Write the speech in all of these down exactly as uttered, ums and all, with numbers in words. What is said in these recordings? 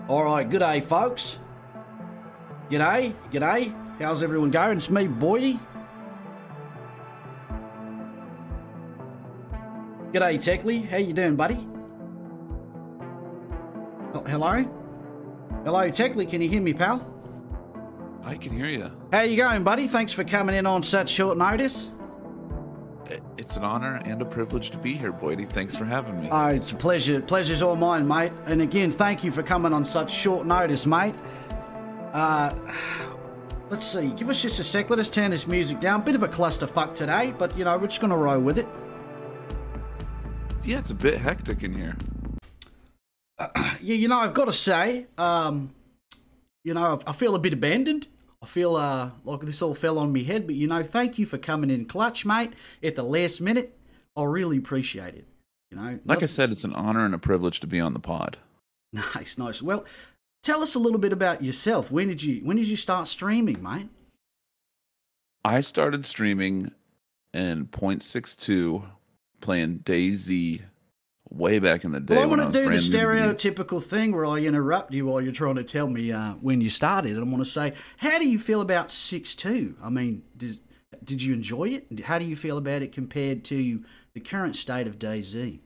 All right, good day, folks. G'day, g'day. How's everyone going? It's me, Boydie. G'day, Techley. How you doing, buddy? Oh, hello? Hello, Techley. Can you hear me, pal? I can hear you. How you going, buddy? Thanks for coming in on such short notice. It's an honor and a privilege to be here, Boydie. Thanks for having me. Oh, it's a pleasure. Pleasure's all mine, mate. And again, thank you for coming on such short notice, mate. Uh, let's see. Give us just a sec. Let us turn this music down. Bit of a clusterfuck today, but, you know, we're just going to roll with it. Yeah, it's a bit hectic in here. Uh, yeah, you know, I've got to say, um, you know, I feel a bit abandoned. I feel uh, like this all fell on me head, but, you know, thank you for coming in clutch, mate, at the last minute. I really appreciate it. You know, like I said, it's an honor and a privilege to be on the pod. Nice, nice. Well, tell us a little bit about yourself. When did you when did you start streaming, mate? I started streaming in point six two, playing DayZ way back in the day. Well, I when want I to was do the brand new to stereotypical thing where I interrupt you while you're trying to tell me uh, when you started. And I want to say, how do you feel about six two? I mean, does, did you enjoy it? How do you feel about it compared to the current state of DayZ?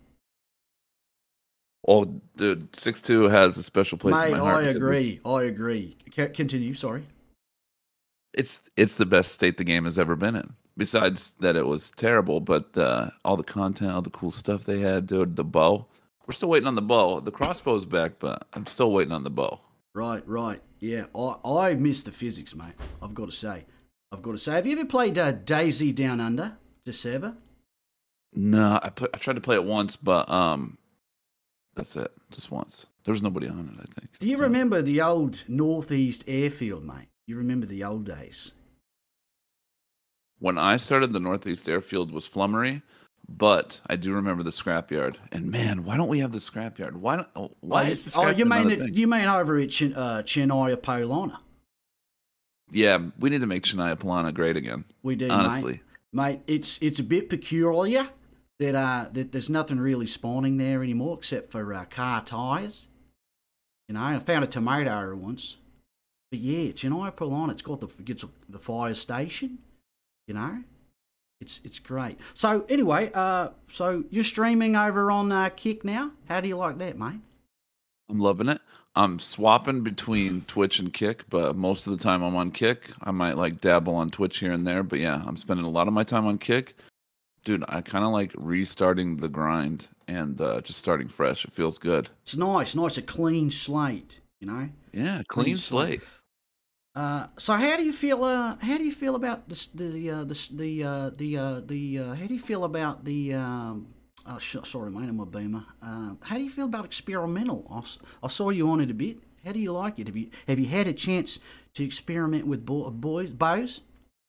Oh, dude, six two has a special place Mate, in my heart. I because agree. I agree. C- Continue, sorry. It's it's the best state the game has ever been in. Besides that, it was terrible, but uh, all the content, all the cool stuff they had, dude, the bow. We're still waiting on the bow. The crossbow's back, but I'm still waiting on the bow. Right, right. Yeah, I, I miss the physics, mate. I've got to say. I've got to say. Have you ever played uh, DayZ Down Under, the server? No, I put, I tried to play it once, but um, that's it. Just once. There was nobody on it, I think. Do you So- remember the old Northeast Airfield, mate? You remember the old days? When I started, the Northeast Airfield was flummery, but I do remember the scrapyard. And man, why don't we have the scrapyard? Why don't? oh, Why oh, is the oh, scrapyard you mean another that, thing? you mean over at Chen, uh, Chennai Polana? Yeah, we need to make Shania Polana great again. We do, honestly. mate. Mate, it's it's a bit peculiar that uh that there's nothing really spawning there anymore except for uh, car tires. You know, I found a tomato once, but yeah, Chennai Polana. It's got the it's the fire station. You know, it's it's great. So anyway, uh, so you're streaming over on uh, Kick now. How do you like that, mate? I'm loving it. I'm swapping between Twitch and Kick, but most of the time I'm on Kick. I might like dabble on Twitch here and there, but yeah, I'm spending a lot of my time on Kick. Dude, I kind of like restarting the grind and uh, just starting fresh. It feels good. It's nice, nice, a clean slate. You know. Yeah, Clean clean slate. slate. Uh, so how do you feel? Uh, how do you feel about this, the uh, the the uh, the uh, the? Uh, how do you feel about the? Um, oh, sh- sorry, mate, I'm a boomer. Uh, how do you feel about experimental? I, s- I saw you on it a bit. How do you like it? Have you have you had a chance to experiment with bo- boys bows?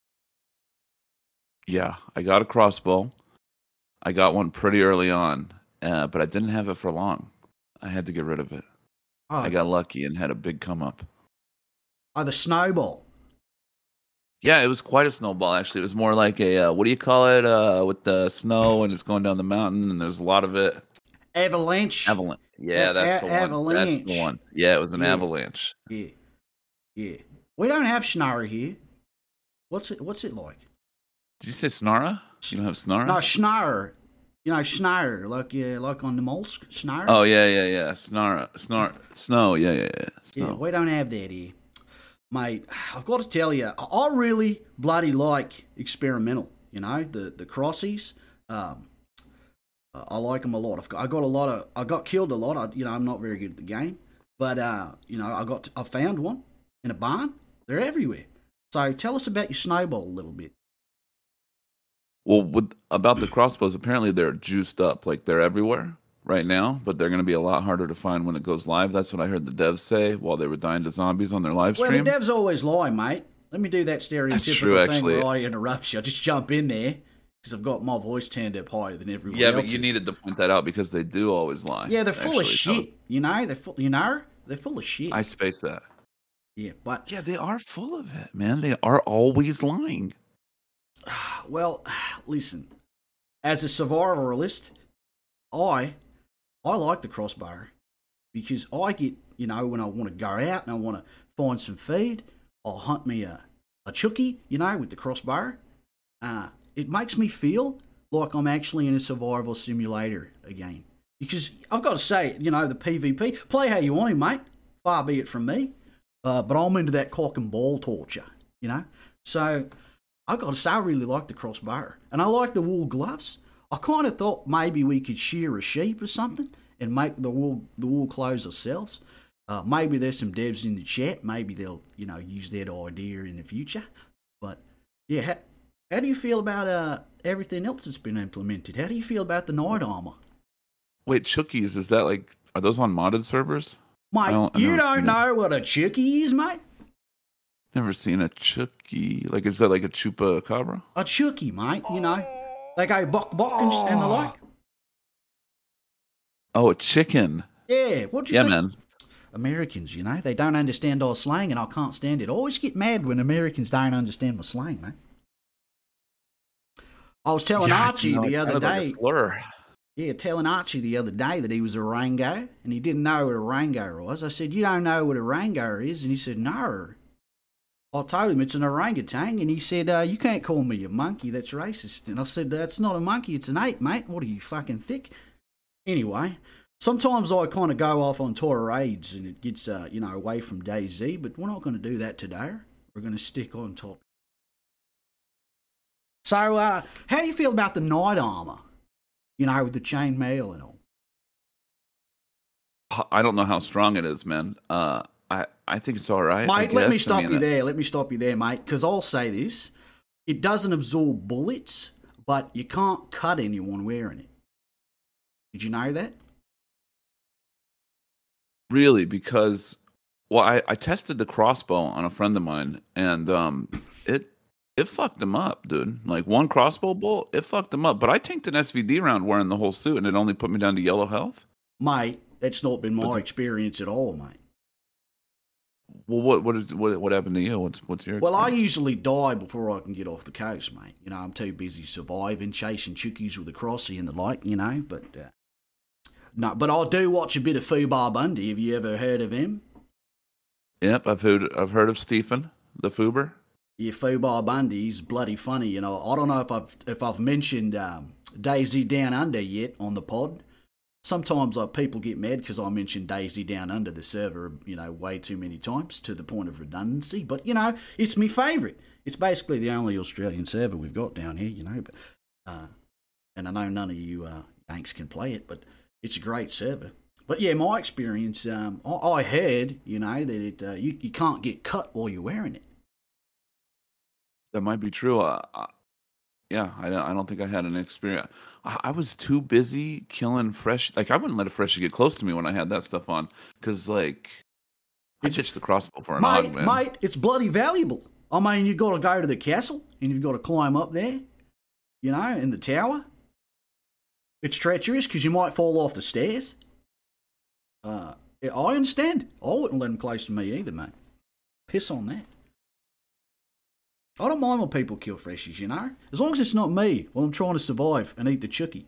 Yeah, I got a crossbow. I got one pretty early on, uh, but I didn't have it for long. I had to get rid of it. Oh, I got lucky and had a big come up. oh, the snowball. Yeah, it was quite a snowball, actually. It was more like a, uh, what do you call it, uh, with the snow and it's going down the mountain and there's a lot of it. Avalanche. Avalanche. Yeah, A- that's a- the one. avalanche. That's the one. Yeah, it was an Yeah. avalanche. Yeah, yeah. We don't have Schnarr here. What's it? What's it like? Did you say Snara? You don't have Snara? No, Schnarr. You know, Schnarr, like yeah, like on the molsk. Schnarr. Oh, yeah, yeah, yeah. Snara. Snar. Snow. Yeah, yeah, yeah. Snow. Yeah, we don't have that here. Mate, I've got to tell you, I really bloody like experimental, you know, the, the crossies. Um, I like them a lot. I've got, I got a lot of, I got killed a lot. I, you know, I'm not very good at the game. But, uh, you know, I got, I found one in a barn. They're everywhere. So tell us about your snowball a little bit. Well, with about the crossbows, apparently they're juiced up, like they're everywhere right now, but they're going to be a lot harder to find when it goes live. That's what I heard the devs say while they were dying to zombies on their live Well, stream. the devs always lie, mate. Let me do that stereotypical true, thing actually. where I interrupt you. I just jump in there because I've got my voice turned up higher than everyone yeah, else's. but you needed to point that out because they do always lie. Yeah, they're full of actually. That shit. You know, they're full. You know, they're full of shit. was- I spaced that. Yeah, but Yeah, they are full of it, man. They are always lying. well, listen. As a survivalist, I I like the crossbow. because I get, you know, when I want to go out and I want to find some feed, I'll hunt me a, a chookie, you know, with the crossbow. Uh, it makes me feel like I'm actually in a survival simulator again. Because I've got to say, you know, the PvP, play how you want him, mate. Far be it from me. Uh, but I'm into that cock and ball torture, you know. So I've got to say, I really like the crossbow. And I like the wool gloves. I kind of thought maybe we could shear a sheep or something and make the wool the wool clothes ourselves. Uh, maybe there's some devs in the chat. Maybe they'll, you know, use that idea in the future. But yeah, how, how do you feel about uh, everything else that's been implemented? How do you feel about the night armor? Wait, Chookies, is that like, are those on modded servers? Mate, don't, you don't know what a Chookie is, mate? Never seen a Chookie. Like, is that like a Chupacabra? A Chookie, mate, you know. They go bok bok and, oh. and the like. Oh, a chicken. Yeah, what do you yeah, think? Yeah, man. Americans, you know, they don't understand our slang, and I can't stand it. I always get mad when Americans don't understand my slang, mate. I was telling yeah, Archie you know, the other day. Like a slur. Yeah, telling Archie the other day that he was a Rango, and he didn't know what a Rango was. I said, "You don't know what a Rango is?" And he said, "No." I told him it's an orangutan, and he said, uh, "You can't call me a monkey. That's racist." And I said, "That's not a monkey. It's an ape, mate. What are you, fucking thick?" Anyway, sometimes I kind of go off on tirades, and it gets, uh, you know, away from DayZ. But we're not going to do that today. We're going to stick on top. So, uh, how do you feel about the night armor? You know, with the chain mail and all. I don't know how strong it is, man. Uh, I, I think it's all right. Mate, let me stop I mean, you there. Let me stop you there, mate, because I'll say this. It doesn't absorb bullets, but you can't cut anyone wearing it. Did you know that? Really? Because, well, I, I tested the crossbow on a friend of mine, and um, it it fucked him up, dude. Like, one crossbow bolt, it fucked him up. But I tanked an S V D round wearing the whole suit, and it only put me down to yellow health. Mate, that's not been my experience at all, mate. Well, what what is what what happened to you? What's what's your well? Experience? I usually die before I can get off the coast, mate. You know, I'm too busy surviving, chasing chookies with a crossy and the like. You know, but uh, no, but I do watch a bit of Fubar Bundy. Have you ever heard of him? Yep, I've heard I've heard of Stephen the Fubar. Yeah, Fubar Bundy. He's bloody funny. You know, I don't know if I've if I've mentioned um, DayZ Down Under yet on the pod. Sometimes uh, people get mad because I mention DayZ Down Under the server, you know, way too many times to the point of redundancy. But, you know, it's my favourite. It's basically the only Australian server we've got down here, you know. But uh, and I know none of you uh, Yanks can play it, but it's a great server. But, yeah, my experience, um, I, I heard, you know, that it uh, you, you can't get cut while you're wearing it. That might be true. Uh, I, yeah, I, I don't think I had an experience. I, I was too busy killing fresh. Like, I wouldn't let a freshie get close to me when I had that stuff on. Because, like, I It's- ditched the crossbow for an Mate, og, man. mate, it's bloody valuable. I mean, you've got to go to the castle and you've got to climb up there, you know, in the tower. It's treacherous because you might fall off the stairs. Uh, yeah, I understand. I wouldn't let them close to me either, mate. Piss on that. I don't mind when people kill freshies, you know, as long as it's not me while I'm trying to survive and eat the chookie.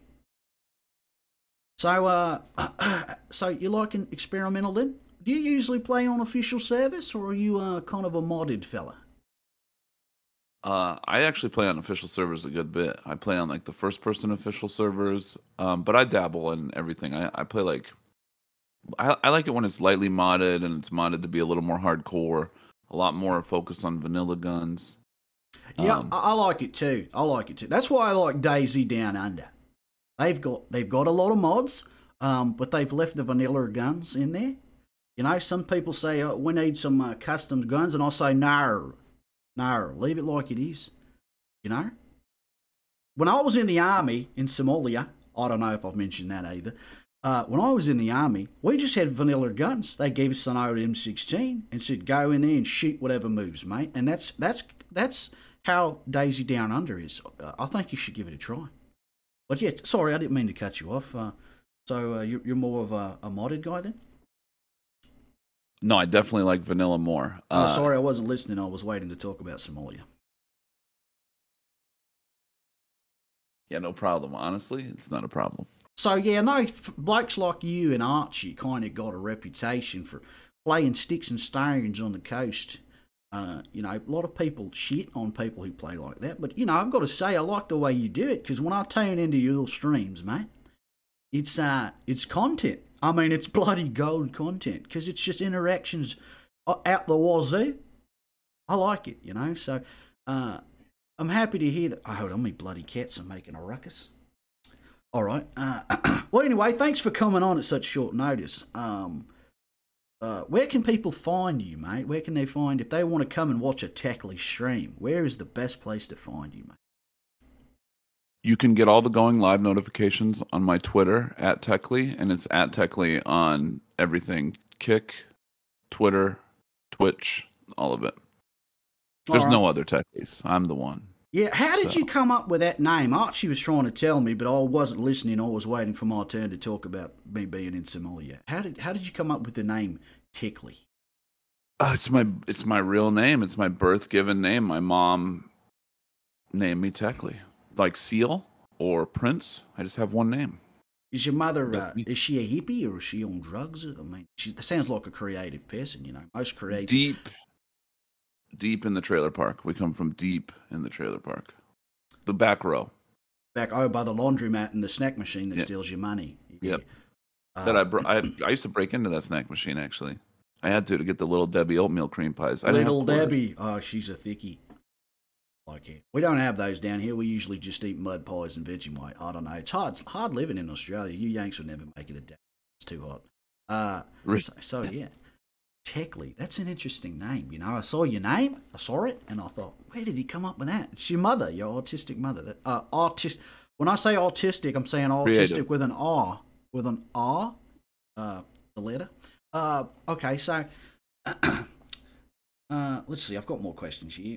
So, uh, so you like an experimental then? Do you usually play on official service, or are you uh, kind of a modded fella? Uh, I actually play on official servers a good bit. I play on like the first person official servers, um, but I dabble in everything. I, I play like, I, I like it when it's lightly modded and it's modded to be a little more hardcore, a lot more focused on vanilla guns. Yeah, Um, I, I like it too. I like it too. That's why I like DayZ Down Under. They've got they've got a lot of mods, um, but they've left the vanilla guns in there. You know, some people say oh, we need some uh, custom guns, and I say no, no, leave it like it is. You know, when I was in the army in Somalia, I don't know if I've mentioned that either. Uh, when I was in the army, we just had vanilla guns. They gave us an old M sixteen and said go in there and shoot whatever moves, mate. And that's that's that's how DayZ Down Under is. Uh, I think you should give it a try. But yeah, sorry, I didn't mean to cut you off. Uh, so uh, you're, you're more of a, a modded guy then? no, I definitely like vanilla more. Oh, Uh, sorry, I wasn't listening. I was waiting to talk about Somalia. Yeah, no problem. Honestly, it's not a problem. So yeah, I know blokes like you and Archie kind of got a reputation for playing sticks and stones on the coast. Uh, you know, a lot of people shit on people who play like that, but you know, I've got to say, I like the way you do it because when I tune into your streams, mate, it's uh, it's content. I mean, it's bloody gold content because it's just interactions out the wazoo. I like it, you know. So uh, I'm happy to hear that. Oh, hold on, me bloody cats are making a ruckus. All right. Uh, well, anyway, thanks for coming on at such short notice. Um, uh, where can people find you, mate? Where can they find, if they want to come and watch a Techly stream, where is the best place to find you, mate? You can get all the going live notifications on my Twitter, at Techly, and it's at Techly on everything. Kick, Twitter, Twitch, all of it. There's right. no other Techlies. I'm the one. Yeah, how did so. you come up with that name? Archie was trying to tell me, but I wasn't listening. I was waiting for my turn to talk about me being in Somalia. How did how did you come up with the name Techly? Uh, it's my it's my real name. It's my birth given name. My mom named me Techly, like Seal or Prince. I just have one name. Is your mother uh, is she a hippie or is she on drugs? I mean, she sounds like a creative person. You know, most creative. Deep. Deep in the trailer park. We come from deep in the trailer park. The back row. Back, oh, by the laundromat and the snack machine that yeah. steals your money. Yep. Uh, that I, br- I I used to break into that snack machine, actually. I had to to get the Little Debbie oatmeal cream pies. I Little Debbie. Oh, she's a thickie. Like it. We don't have those down here. We usually just eat mud pies and Vegemite. I don't know. It's hard hard living in Australia. You Yanks would never make it a day. It's too hot. Uh, really? so, so, yeah. Techly, that's an interesting name. You know, I saw your name, I saw it, and I thought, where did he come up with that? It's your mother, your autistic mother. That uh, artist. When I say autistic, I'm saying autistic Creative. with an R, with an R, uh, the letter. Uh, okay, so uh, let's see. I've got more questions here.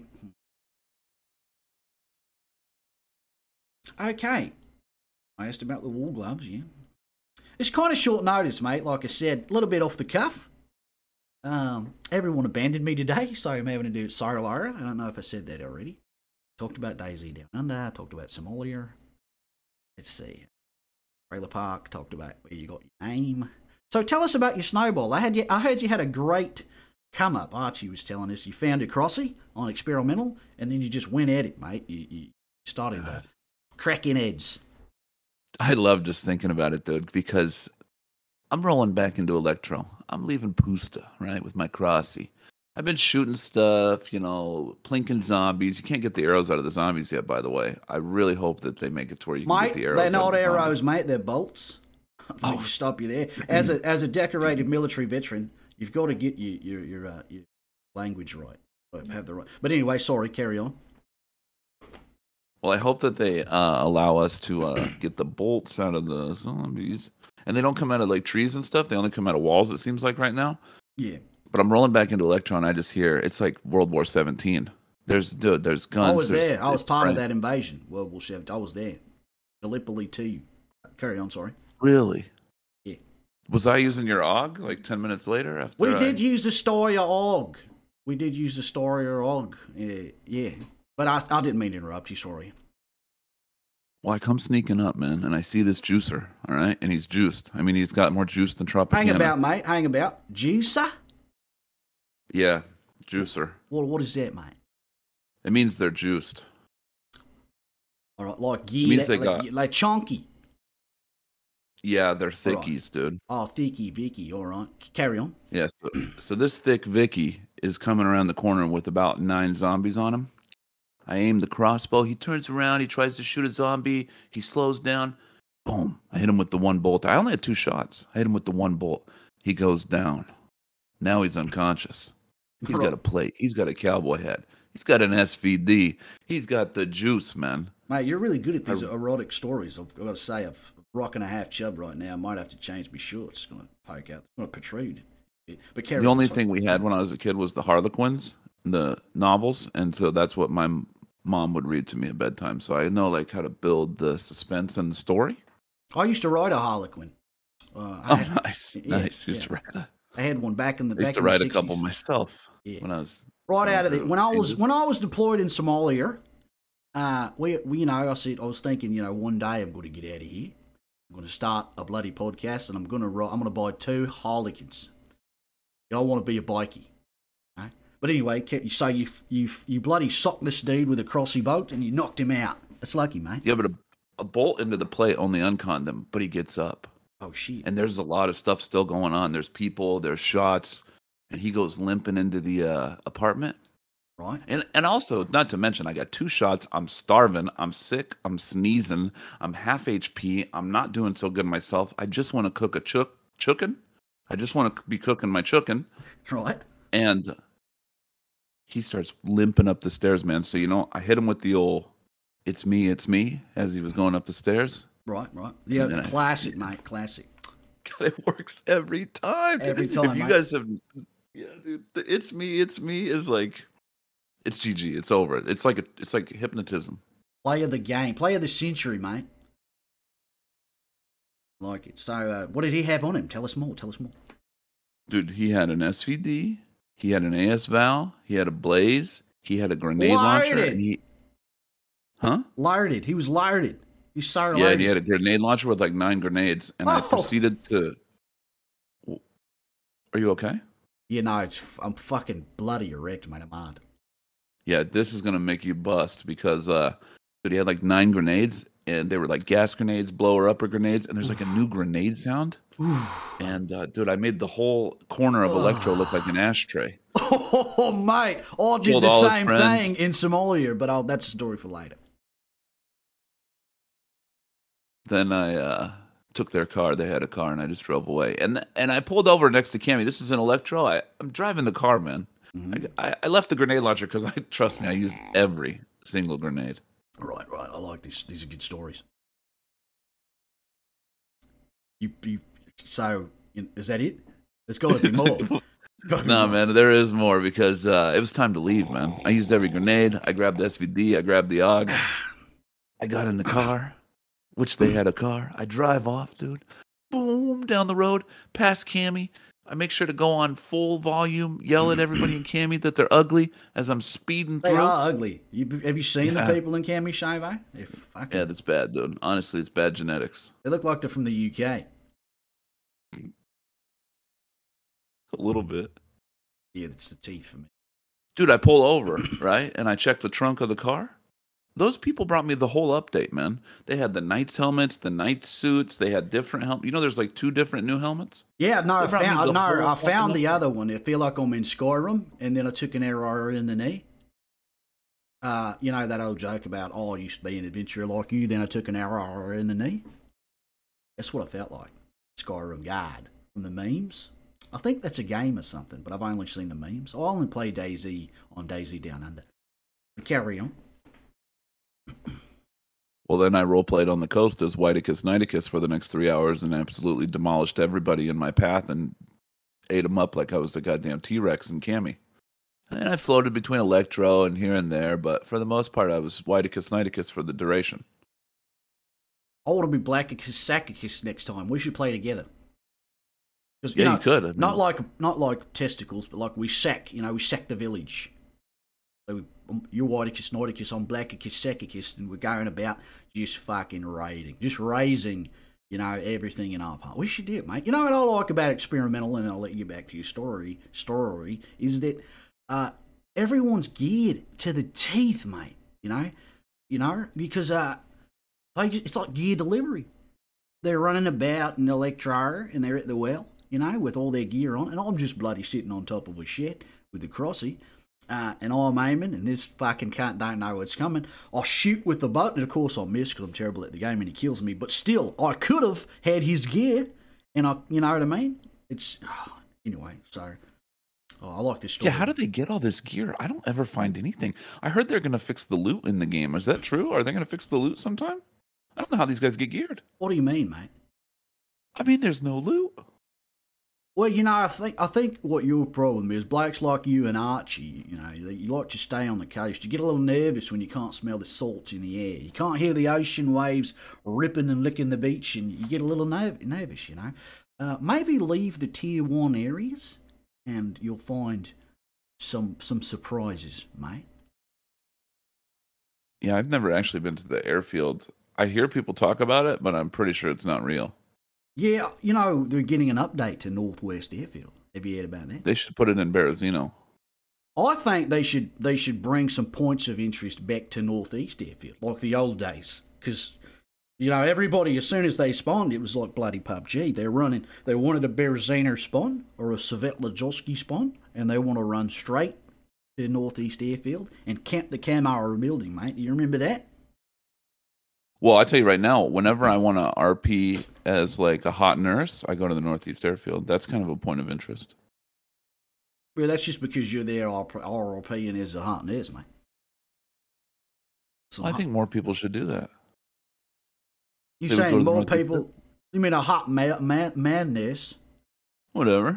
Okay, I asked about the wool gloves. Yeah, it's kind of short notice, mate. Like I said, a little bit off the cuff. Um, everyone abandoned me today, so I'm having to do sorry, Lara. I don't know if I said that already. Talked about Daisy Down Under, talked about Somalia. Let's see. Trailer Park, talked about where you got your name. So tell us about your snowball. I had you, I heard you had a great come up. Archie was telling us you found a crossy on experimental, and then you just went at it, mate. You, you started uh, cracking heads. I love just thinking about it, dude, because I'm rolling back into Electro. I'm leaving Pusta, right, with my Crossy. I've been shooting stuff, you know, plinking zombies. You can't get the arrows out of the zombies yet, by the way. I really hope that they make it to where you can mate, get the arrows they're out not of the arrows, zombies. mate. They're bolts. Let me oh. stop you there. As a as a decorated military veteran, you've got to get your your your, uh, your language right. Have the right. But anyway, sorry. Carry on. Well, I hope that they uh, allow us to uh, get the bolts out of the zombies. And they don't come out of like trees and stuff. They only come out of walls, it seems like right now. Yeah. But I'm rolling back into Electron. I just hear it's like World War Seventeen. There's dude, there's guns. I was there's, there. I was part friends. of that invasion. World War Seventeen. I was there. Gallipoli too. Carry on. Sorry. Really? Yeah. Was I using your A U G like ten minutes later? After we I... did use the Storia A U G. We did use the Storia A U G. Yeah. yeah. But I I didn't mean to interrupt you. Sorry. Well, I come sneaking up, man, and I see this juicer, all right? And he's juiced. I mean, he's got more juice than Tropicana. Hang about, mate. Hang about. Juicer? Yeah, juicer. What, what is that, mate? It means they're juiced. All right, like gear, means like, they got... like, like chunky. Yeah, they're thickies, right. dude. Oh, thicky Vicky, all right. Carry on. Yeah, so, so this thick Vicky is coming around the corner with about nine zombies on him. I aim the crossbow. He turns around. He tries to shoot a zombie. He slows down. Boom. I hit him with the one bolt. I only had two shots. I hit him with the one bolt. He goes down. Now he's unconscious. He's got a plate. He's got a cowboy hat. He's got an S V D. He's got the juice, man. Mate, you're really good at these I, erotic stories. I've got to say, I'm rocking a half chub right now. I might have to change my shorts. It's going to poke out. It's going to protrude. But carry the on, only sorry. thing we had when I was a kid was the Harlequins, the novels, and so that's what my mom would read to me at bedtime. So I know like how to build the suspense and the story. I used to write a Harlequin. Uh, oh, had, nice, yeah, nice. Used yeah. to write a, I had one back in the. I used back to in write the a couple sixties. myself yeah. when I was right out of it. When I was ages. when I was deployed in Somalia, uh, we, we you know I said I was thinking you know one day I'm going to get out of here, I'm going to start a bloody podcast, and I'm going to I'm going to buy two Harlequins. You don't want to be a bikie. Okay? But anyway, you say you you you bloody socked this dude with a crossy boat, and you knocked him out. That's lucky, mate. Yeah, but a, a bolt into the plate only unconned him, but he gets up. Oh shit! And there's a lot of stuff still going on. There's people, there's shots, and he goes limping into the uh, apartment. Right. And and also, not to mention, I got two shots. I'm starving. I'm sick. I'm sneezing. I'm half H P. I'm not doing so good myself. I just want to cook a chook chookin. I just want to be cooking my chookin. Right. And he starts limping up the stairs, man. So, you know, I hit him with the old, it's me, it's me, as he was going up the stairs. Right, right. Yeah, classic, I, mate, classic. God, it works every time. Every time, If you mate. guys have, yeah, dude, the it's me, it's me is like, it's G G. It's over. It's like a, it's like hypnotism. Play of the game, play of the century, mate. Like it. So, uh, what did he have on him? Tell us more. Tell us more. Dude, he had an S V D. He had an A S Val. He had a Blaze. He had a grenade Loaded. launcher. And he, huh? Larded. He was larded. He's so Yeah, larded. and he had a grenade launcher with like nine grenades. And Oh. I proceeded to. Are you okay? You know, it's, I'm fucking bloody erect, mate. I'm hard. Yeah, this is gonna make you bust because uh, dude, he had like nine grenades, and they were like gas grenades, blower upper grenades, and there's like a new grenade sound. And uh, dude, I made the whole corner of Electro look like an ashtray. Oh, mate. I did Told the all his same friends. thing in Somalia, but I'll, that's a story for later. Then I uh, took their car. They had a car, and I just drove away. And th- and I pulled over next to Cammy. This is an Electro. I, I'm driving the car, man. Mm-hmm. I, I, I left the grenade launcher because I trust me. I used every single grenade. Right, right. I like this. These are good stories. You, you. So, is that it? There's got to be more. Gotta be No, more. man, there is more because uh, it was time to leave, man. I used every grenade. I grabbed the S V D. I grabbed the A U G. I got in the car, which they had a car. I drive off, dude. Boom, down the road, past Cammy. I make sure to go on full volume, yell at everybody in Cammy that they're ugly as I'm speeding They through. are ugly. You, have you seen Yeah. the people in Cami Chavo? They're fucking, Yeah, that's bad, dude. Honestly, it's bad genetics. they look like they're from the U K. A little bit. Yeah, it's the teeth for me. Dude, I pull over, right? And I check the trunk of the car. Those people brought me the whole update, man. They had the Knights helmets, the Knight suits. They had different helmets. You know, there's like two different new helmets. Yeah, no, I They brought me found, the no, whole I fucking found the update. other one. I feel like I'm in Skyrim, and then I took an error in the knee. Uh, you know that old joke about, oh, I used to be an adventurer like you, then I took an error in the knee? That's what I felt like. Skyrim Guard from the memes. I think that's a game or something, but I've only seen the memes. I only play DayZ on DayZ Down Under. But carry on. Well, then I roleplayed on the coast as Whiticus Nighticus for the next three hours and absolutely demolished everybody in my path and ate them up like I was the goddamn T-Rex in Cammy. And I floated between Electro and here and there, but for the most part, I was Whiticus Nighticus for the duration. I want to be Blackicus Saccicus next time. We should play together. 'Cause, Yeah, know, you could. I mean, Not like not like testicles, but like we sack. You know, we sack the village. So we, um, you're Whiticus, Nauticus, I'm Blackicus, Saccicus, and we're going about just fucking raiding, just raising, you know, everything in our part. We should do it, mate. You know what I like about experimental, and I'll let you back to your story. Story is that uh, everyone's geared to the teeth, mate. You know, you know, because uh, they just, it's like gear delivery. They're running about in Electro, and they're at the well, you know, with all their gear on, and I'm just bloody sitting on top of a shed with the crossy. Uh, and I'm aiming, and this fucking cunt don't know what's coming. I shoot with the boat, and of course I miss because I'm terrible at the game, and he kills me. But still, I could have had his gear, and I, you know what I mean? It's oh, anyway. So oh, I like this story. yeah, how do they get all this gear? I don't ever find anything. I heard they're going to fix the loot in the game. Is that true? Are they going to fix the loot sometime? I don't know how these guys get geared. What do you mean, mate? I mean, there's no loot. Well, you know, I think I think what your problem is, blokes like you and Archie, you know, you like to stay on the coast. You get a little nervous when you can't smell the salt in the air. You can't hear the ocean waves ripping and licking the beach, and you get a little nerv- nervous, you know. Uh, maybe leave the tier one areas, and you'll find some some surprises, mate. Yeah, I've never actually been to the airfield I hear people talk about it, but I'm pretty sure it's not real. Yeah, you know, they're getting an update to Northwest Airfield. Have you heard about that? They should put it in Berezino. I think they should they should bring some points of interest back to Northeast Airfield, like the old days. Because, you know, everybody, as soon as they spawned, it was like bloody P U B G. They're running, they wanted a Berezino spawn or a Svetlojoski spawn, and they want to run straight to Northeast Airfield and camp the Camara building, mate. Do you remember that? Well, I tell you right now, whenever I want to R P as like a hot nurse, I go to the Northeast Airfield. That's kind of a point of interest. Well, that's just because you're there R L P and as a hot nurse, mate. Well, I think more people should do that. You saying more people? You mean a hot ma- ma- madness? Whatever.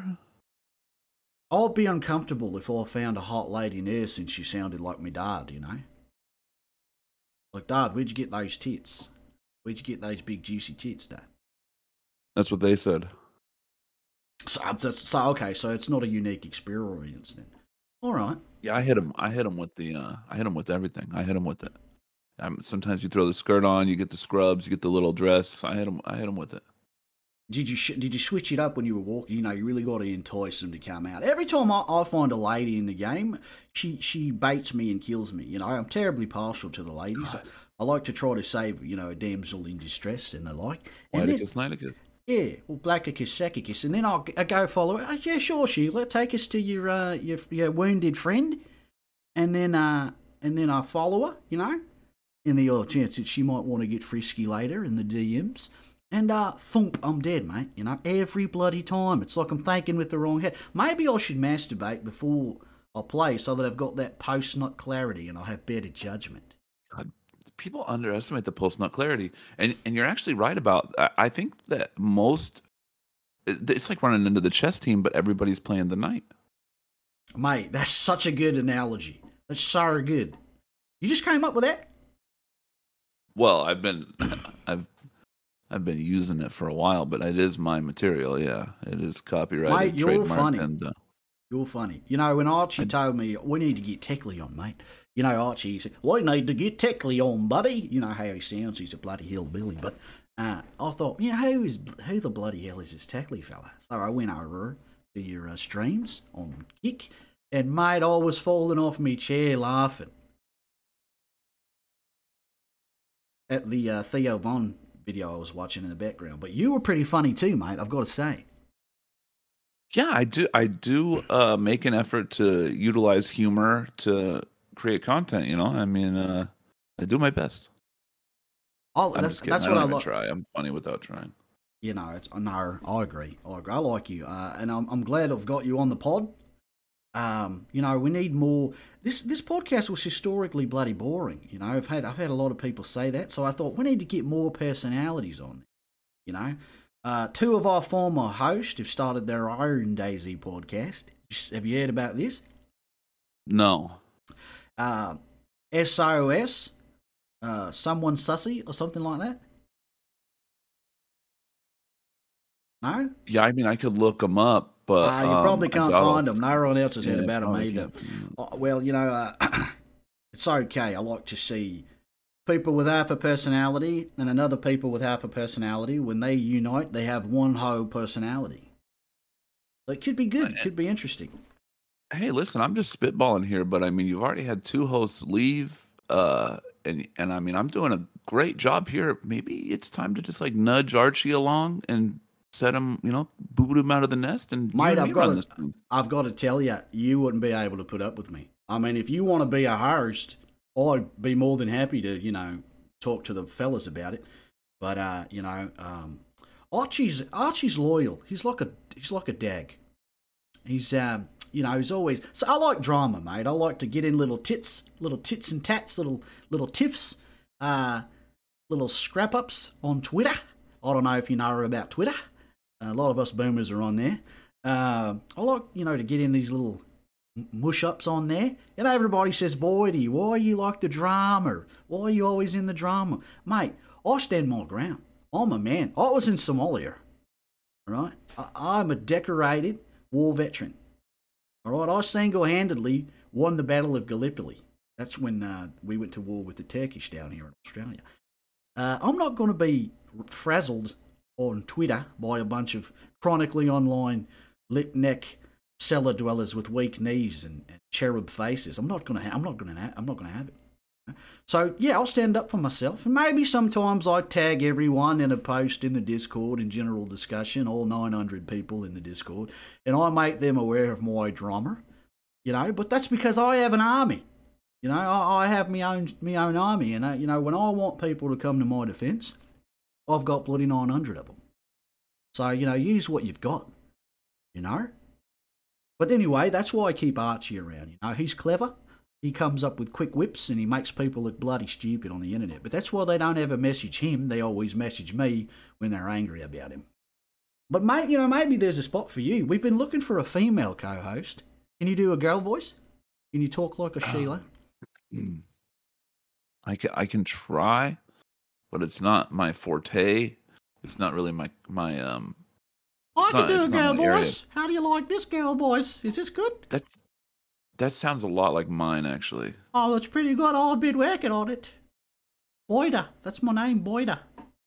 I'd be uncomfortable if I found a hot lady nurse and she sounded like my dad, you know? Like, Dad, where'd you get those tits? Where'd you get those big juicy tits, Dad? That's what they said. So, so okay, so it's not a unique experience then. All right. Yeah, I hit him. I hit him with the. Uh, I hit him with everything. I hit him with it. Um, sometimes you throw the skirt on, you get the scrubs, you get the little dress. I hit him. I hit him with it. Did you sh- did you switch it up when you were walking? You know, you really got to entice them to come out. Every time I, I find a lady in the game, she she baits me and kills me. You know, I'm terribly partial to the ladies. I, I like to try to save, you know, a damsel in distress and the like. Whiticus, Niticus. Yeah, well, Blackicus, Saccicus, and then I'll, I'll go follow it. Oh, yeah, sure, Sheila, take us to your uh, your your wounded friend, and then uh and then I follow her. You know, in the odd chance that she might want to get frisky later in the D Ms. And, uh, thump, I'm dead, mate. You know, every bloody time. It's like I'm thinking with the wrong head. Maybe I should masturbate before I play so that I've got that post-nut clarity and I have better judgment. God, people underestimate the post-nut clarity. And and you're actually right about, I, I think that most, it's like running into the chess team, but everybody's playing the knight. Mate, that's such a good analogy. That's so good. You just came up with that? Well, I've been, I've, I've been using it for a while, but it is my material. Yeah, it is copyrighted, mate, you're funny. And, uh, you're funny. You know, when Archie I, told me we need to get Techley on, mate. You know, Archie said, "We need to get Techley on, buddy." You know how he sounds. He's a bloody hillbilly. But uh, I thought, you know, who is who the bloody hell is this Techley fella? So I went over to your uh, streams on Kick, and mate, I was falling off my chair laughing at the uh, Theo Von video I was watching in the background. But you were pretty funny too, mate, I've got to say. Yeah, I do I do uh, make an effort to utilize humor to create content, you know? I mean, uh, I do my best. Oh, I'm that's, just kidding. that's I what don't I even like. try. I'm funny without trying. You know, it's, no, I agree. I agree. I like you. Uh, and I'm, I'm glad I've got you on the pod. Um, you know, we need more. This this podcast was historically bloody boring. You know, I've had I've had a lot of people say that, so I thought we need to get more personalities on. You know, uh, two of our former hosts have started their own DayZ podcast. Have you heard about this? No. Uh, S O S, uh, someone sussy or something like that. No? Yeah, I mean, I could look them up, but uh, you um, probably can't find them. No one else has heard yeah, about them either. Uh, well, you know, uh, it's okay. I like to see people with half a personality and another people with half a personality. When they unite, they have one whole personality. So it could be good. It could be interesting. Hey, listen, I'm just spitballing here, but I mean, you've already had two hosts leave, uh, and and I mean, I'm doing a great job here. Maybe it's time to just like nudge Archie along and set him, you know, boot him out of the nest. And mate, I've got to, I've got to tell you, you wouldn't be able to put up with me. I mean, if you want to be a host, I'd be more than happy to, you know, talk to the fellas about it. But uh, you know, um, Archie's Archie's loyal. He's like a he's like a dag. He's um, you know, he's always. So I like drama, mate. I like to get in little tits, little tits and tats, little little tiffs, uh, little scrap ups on Twitter. I don't know if you know about Twitter. A lot of us boomers are on there. Uh, I like, you know, to get in these little mush-ups on there. You know, everybody says, Boydie, why are you like the drama? Why are you always in the drama? Mate, I stand my ground. I'm a man. I was in Somalia, right? I, I'm a decorated war veteran, all right? I single-handedly won the Battle of Gallipoli. That's when uh, we went to war with the Turkish down here in Australia. Uh, I'm not going to be frazzled on Twitter by a bunch of chronically online lip neck cellar dwellers with weak knees and, and cherub faces. I'm not going to. Ha- I'm not going to. Ha- I'm not going to have it. So yeah, I'll stand up for myself, and maybe sometimes I tag everyone in a post in the Discord in general discussion, all nine hundred people in the Discord, and I make them aware of my drama, you know. But that's because I have an army, you know. I, I have my own my own army, and uh, you know, when I want people to come to my defence, I've got bloody nine hundred of them. So you know, use what you've got, you know. But anyway, that's why I keep Archie around. You know, he's clever. He comes up with quick whips and he makes people look bloody stupid on the internet. But that's why they don't ever message him. They always message me when they're angry about him. But mate, you know, maybe there's a spot for you. We've been looking for a female co-host. Can you do a girl voice? Can you talk like a Sheila? I can, I can try, but it's not my forte. It's not really my my um. I can not, do a girl voice. Area. How do you like this girl voice? Is this good? That's that sounds a lot like mine, actually. Oh, that's pretty good. I've been working on it. Boyda. That's my name, Boyda.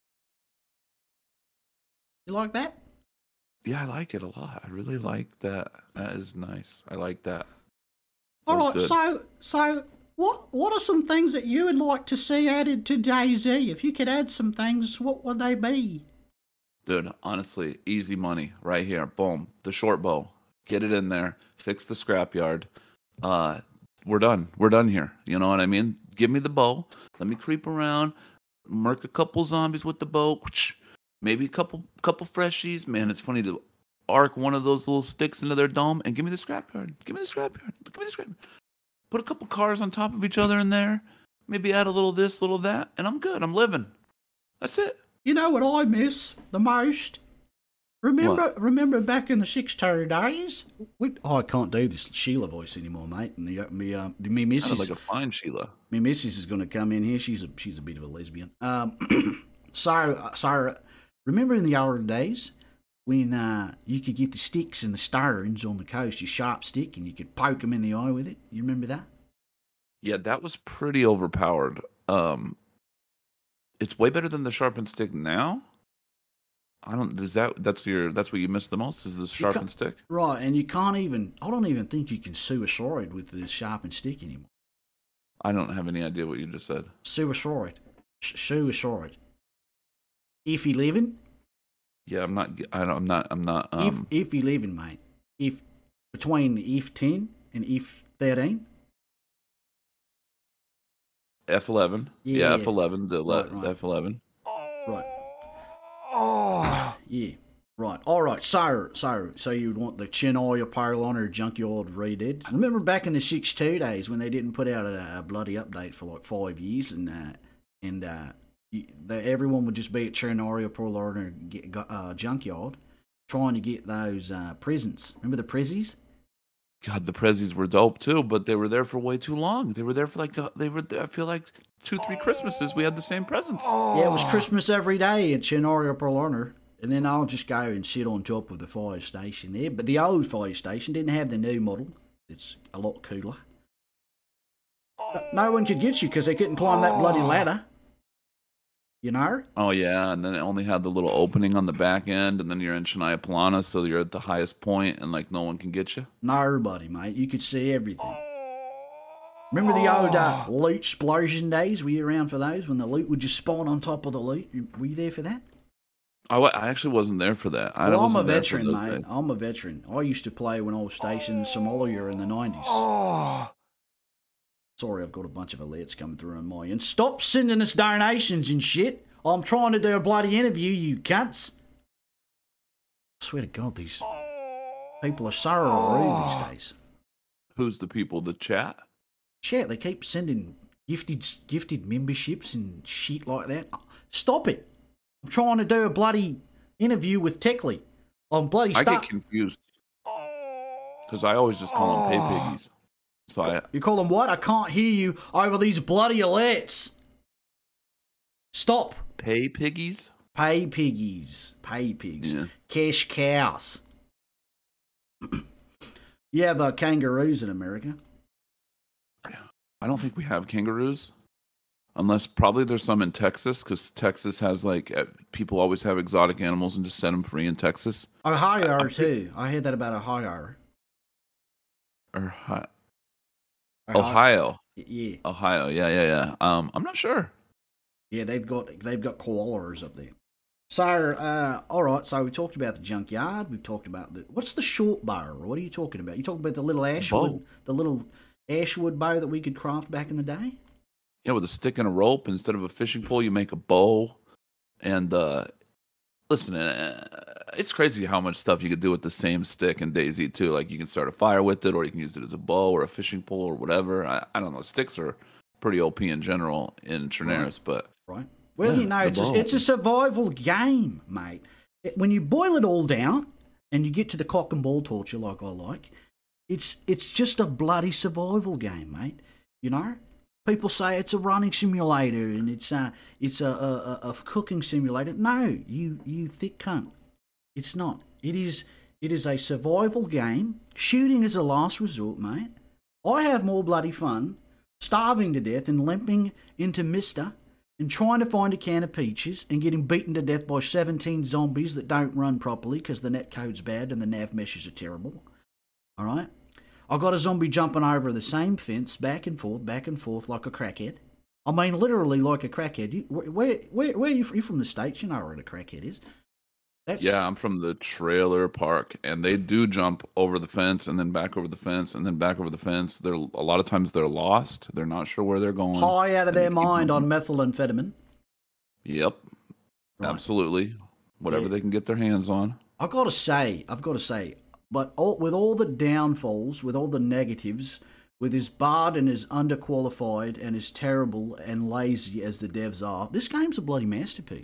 You like that? Yeah, I like it a lot. I really like that. That is nice. I like that. All right, good. so so what what are some things that you would like to see added to DayZ? If you could add some things, what would they be? Dude, honestly, easy money right here. Boom. The short bow. Get it in there. Fix the scrapyard. Uh, we're done. We're done here. You know what I mean? Give me the bow. Let me creep around. Murk a couple zombies with the bow. Maybe a couple couple freshies. Man, it's funny to arc one of those little sticks into their dome and give me the scrapyard. Give me the scrapyard. Give me the scrapyard. Put a couple cars on top of each other in there. Maybe add a little this, little that, and I'm good. I'm living. That's it. You know what I miss the most? Remember, what? remember back in the sixties days? We, oh, I can't do this Sheila voice anymore, mate. And the me, uh, me missus, sounded like a fine Sheila. Me missus is going to come in here. She's a she's a bit of a lesbian. Um, so so remember in the old days when uh, you could get the sticks and the stones on the coast, your sharp stick, and you could poke them in the eye with it. You remember that? Yeah, that was pretty overpowered. Um, it's way better than the sharpened stick now. I don't. Is that that's your that's what you miss the most? Is the sharpened stick? Right, and you can't even. I don't even think you can suicide with the sharpened stick anymore. I don't have any idea what you just said. Suicide, suicide. If you living. Yeah, I'm not. I don't, I'm not. I'm not. Um, if if you living, mate. If between F ten and F thirteen. F eleven. Yeah, yeah F eleven. The right, right. F eleven. Right. Oh, yeah, right. All right. So, so, so you would want the Chinoy Parlon or Junkyard redid? Remember back in the six two days when they didn't put out a, a bloody update for like five years, and uh, and uh, the, everyone would just be at Chinoy Parlon or uh, Junkyard trying to get those uh, presents. Remember the prezzies? God, the prezzies were dope too, but they were there for way too long. They were there for like uh, they were. I feel like two, three Christmases we had the same presents. Yeah, it was Christmas every day at Chinoy Parlon, and then I'll just go and sit on top of the fire station there. But the old fire station didn't have the new model. It's a lot cooler. No one could get you because they couldn't climb that bloody ladder. You know? Oh, yeah, and then it only had the little opening on the back end, and then you're in Shania Plana, so you're at the highest point, and, like, no one can get you? Nobody, mate. You could see everything. Remember the old uh, loot explosion days? Were you around for those, when the loot would just spawn on top of the loot? Were you there for that? I, w- I actually wasn't there for that. I well, I'm a veteran, mate. Days. I'm a veteran. I used to play when I was stationed in Somalia in the nineties. Oh. Sorry, I've got a bunch of alerts coming through on my end. Stop sending us donations and shit. I'm trying to do a bloody interview, you cunts. I swear to God, these people are so rude these days. Who's the people? The chat? Chat, they keep sending gifted gifted memberships and shit like that. Stop it. I'm trying to do a bloody interview with Techley. I'm bloody stuck. I get confused. Because I always just call them pay piggies. So I, you call them what? I can't hear you over these bloody alerts. Stop. Pay piggies? Pay piggies. Pay pigs. Yeah. Cash cows. You have uh, kangaroos in America. I don't think we have kangaroos. Unless probably there's some in Texas because Texas has like uh, people always have exotic animals and just set them free in Texas. Ohio too. I heard that about Ohio. Or Ohio. Ohio. Ohio. Yeah. Ohio. Yeah, yeah, yeah. Um, I'm not sure. Yeah, they've got they've got koalas up there. So, uh, all right. So we talked about the junkyard. We've talked about the what's the short bow? What are you talking about? You talking about the little ashwood, bow. the little ashwood bow that we could craft back in the day? Yeah, with a stick and a rope instead of a fishing pole, you make a bow. And uh, listen, uh, it's crazy how much stuff you could do with the same stick in DayZ too. Like you can start a fire with it, or you can use it as a bow or a fishing pole or whatever. I, I don't know. Sticks are pretty O P in general in Treneris, Right. but Right. Well, yeah, you know, the it's a, bow. it's a survival game, mate. It- when you boil it all down and you get to the cock and ball torture, like I like, it's it's just a bloody survival game, mate. You know, people say it's a running simulator and it's a it's a a, a, a cooking simulator. No, you you thick cunt. It's not. It is it is a survival game. Shooting is a last resort, mate. I have more bloody fun starving to death and limping into Mister and trying to find a can of peaches and getting beaten to death by seventeen zombies that don't run properly because the netcode's bad and the nav meshes are terrible. All right? I got a zombie jumping over the same fence, back and forth, back and forth, like a crackhead. I mean, literally like a crackhead. You, where, where, where are you? You're from the States. You know where a crackhead is. That's, yeah, I'm from the trailer park, and they do jump over the fence and then back over the fence and then back over the fence. They're a lot of times they're lost. They're not sure where they're going. high out of and their they keep mind on jumping. methamphetamine. Yep, Right. absolutely. Whatever Yeah. they can get their hands on. I've got to say, I've got to say, but all, with all the downfalls, with all the negatives, with as bad and as underqualified and as terrible and lazy as the devs are, this game's a bloody masterpiece.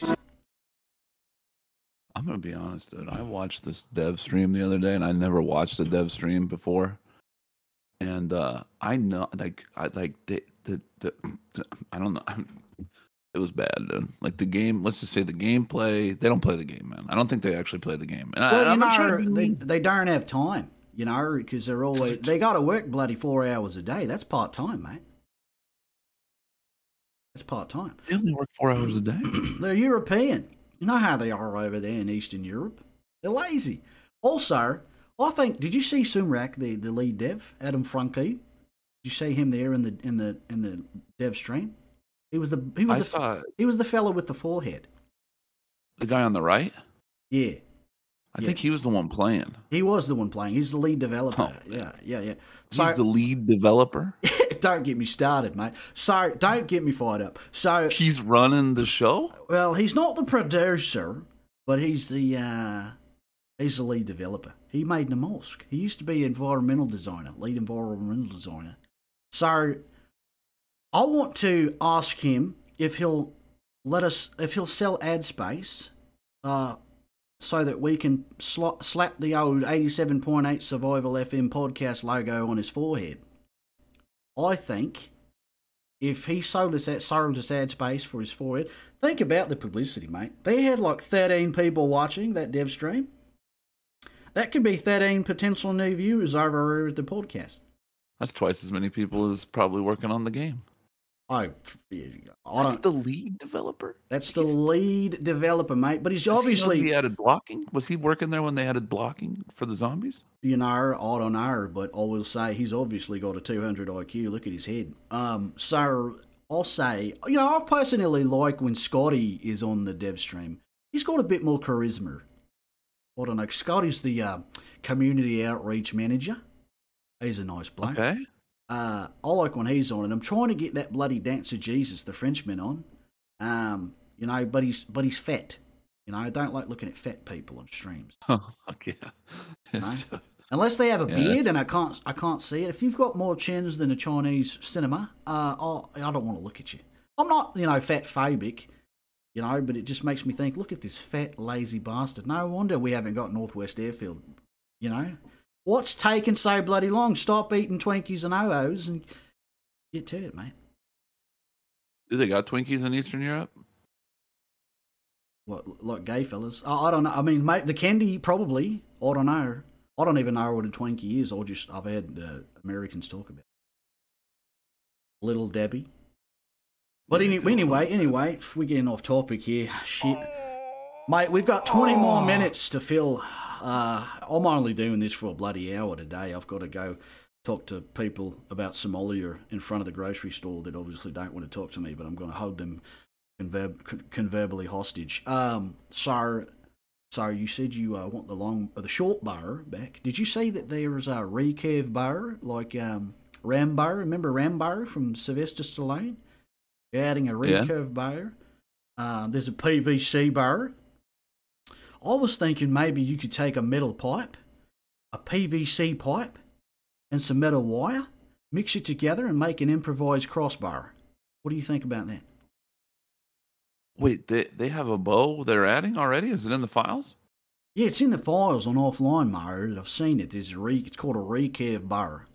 I'm gonna be honest, dude. I watched this dev stream the other day, and I never watched a dev stream before. And uh, I know, like, I like the, the, the, the I don't know. It was bad, dude. Like the game. Let's just say the gameplay. They don't play the game, man. I don't think they actually play the game. And I, Well, you I'm not trying to know, be they, mean. they don't have time, you know, because they're always, they got to work bloody four hours a day. That's part time, mate. That's part time. They only work four hours a day. They're European. You know how they are over there in Eastern Europe. They're lazy. Also, I think, did you see Sumrak, the, the lead dev, Adam Franke? Did you see him there in the in the in the dev stream? He was the he was I the saw he was the fella with the forehead. the guy on the right. Yeah, I Yeah. think he was the one playing. he was the one playing. He's the lead developer. Oh, yeah, yeah, yeah. He's So the lead developer. don't get me started, mate. So don't get me fired up. So He's running the show. well, he's not the producer, but he's the uh, he's the lead developer. He made Namalsk. He used to be environmental designer, lead environmental designer. So I want to ask him if he'll let us, if he'll sell ad space, uh, so that we can sl- slap the old eighty-seven point eight Survival F M podcast logo on his forehead. I think if he sold us that sold us ad space for his forehead, think about the publicity, mate. They had like thirteen people watching that dev stream. That could be thirteen potential new viewers over at the podcast. That's twice as many people as probably working on the game. I, I That's don't. the lead developer. That's the He's- lead developer, mate. But he's Does he know obviously, he added blocking. Was he working there when they added blocking for the zombies? you know, I don't know, but I will say he's obviously got a two hundred I Q. Look at his head. Um, so I'll say, you know, I personally like when Scotty is on the dev stream. He's got a bit more charisma. I don't know. Scotty's the uh, community outreach manager. He's a nice bloke. Okay. Uh, I like when he's on, and I'm trying to get that bloody Dancer Jesus, the Frenchman, on. Um, you know, but he's but he's fat. You know, I don't like looking at fat people on streams. Oh, okay. No? Unless they have a Yeah, beard that's- and I can't I can't see it. If you've got more chins than a Chinese cinema, uh, I'll, I don't want to look at you. I'm not, you know, fat phobic, you know, but it just makes me think, look at this fat, lazy bastard. No wonder we haven't got Northwest Airfield, you know. What's taking so bloody long? Stop eating Twinkies and O-Os and get to it, mate. Do they got Twinkies in Eastern Europe? What, like gay fellas? I, I don't know. I mean, mate, the candy probably. I don't know. I don't even know what a Twinkie is. I just I've had uh, Americans talk about it. Little Debbie. But any, anyway, anyway, if we're getting off topic here, shit. Mate, we've got twenty more minutes to fill. Uh, I'm only doing this for a bloody hour today. I've got to go talk to people about Somalia in front of the grocery store that obviously don't want to talk to me, but I'm going to hold them converb- converbally hostage. Um, so, so you said you uh, want the long, uh, the short bar back. Did you say that there's a recurve bar like um, Rambo? Remember Rambo from Sylvester Stallone? You're adding a recurve yeah. bar. Uh, there's a P V C bar. I was thinking maybe you could take a metal pipe, a P V C pipe, and some metal wire, mix it together and make an improvised crossbar. What do you think about that? Wait, they they have a bow they're adding already? Is it in the files? Yeah, it's in the files on offline, Mario. I've seen it. There's a re- it's called a recurve bar.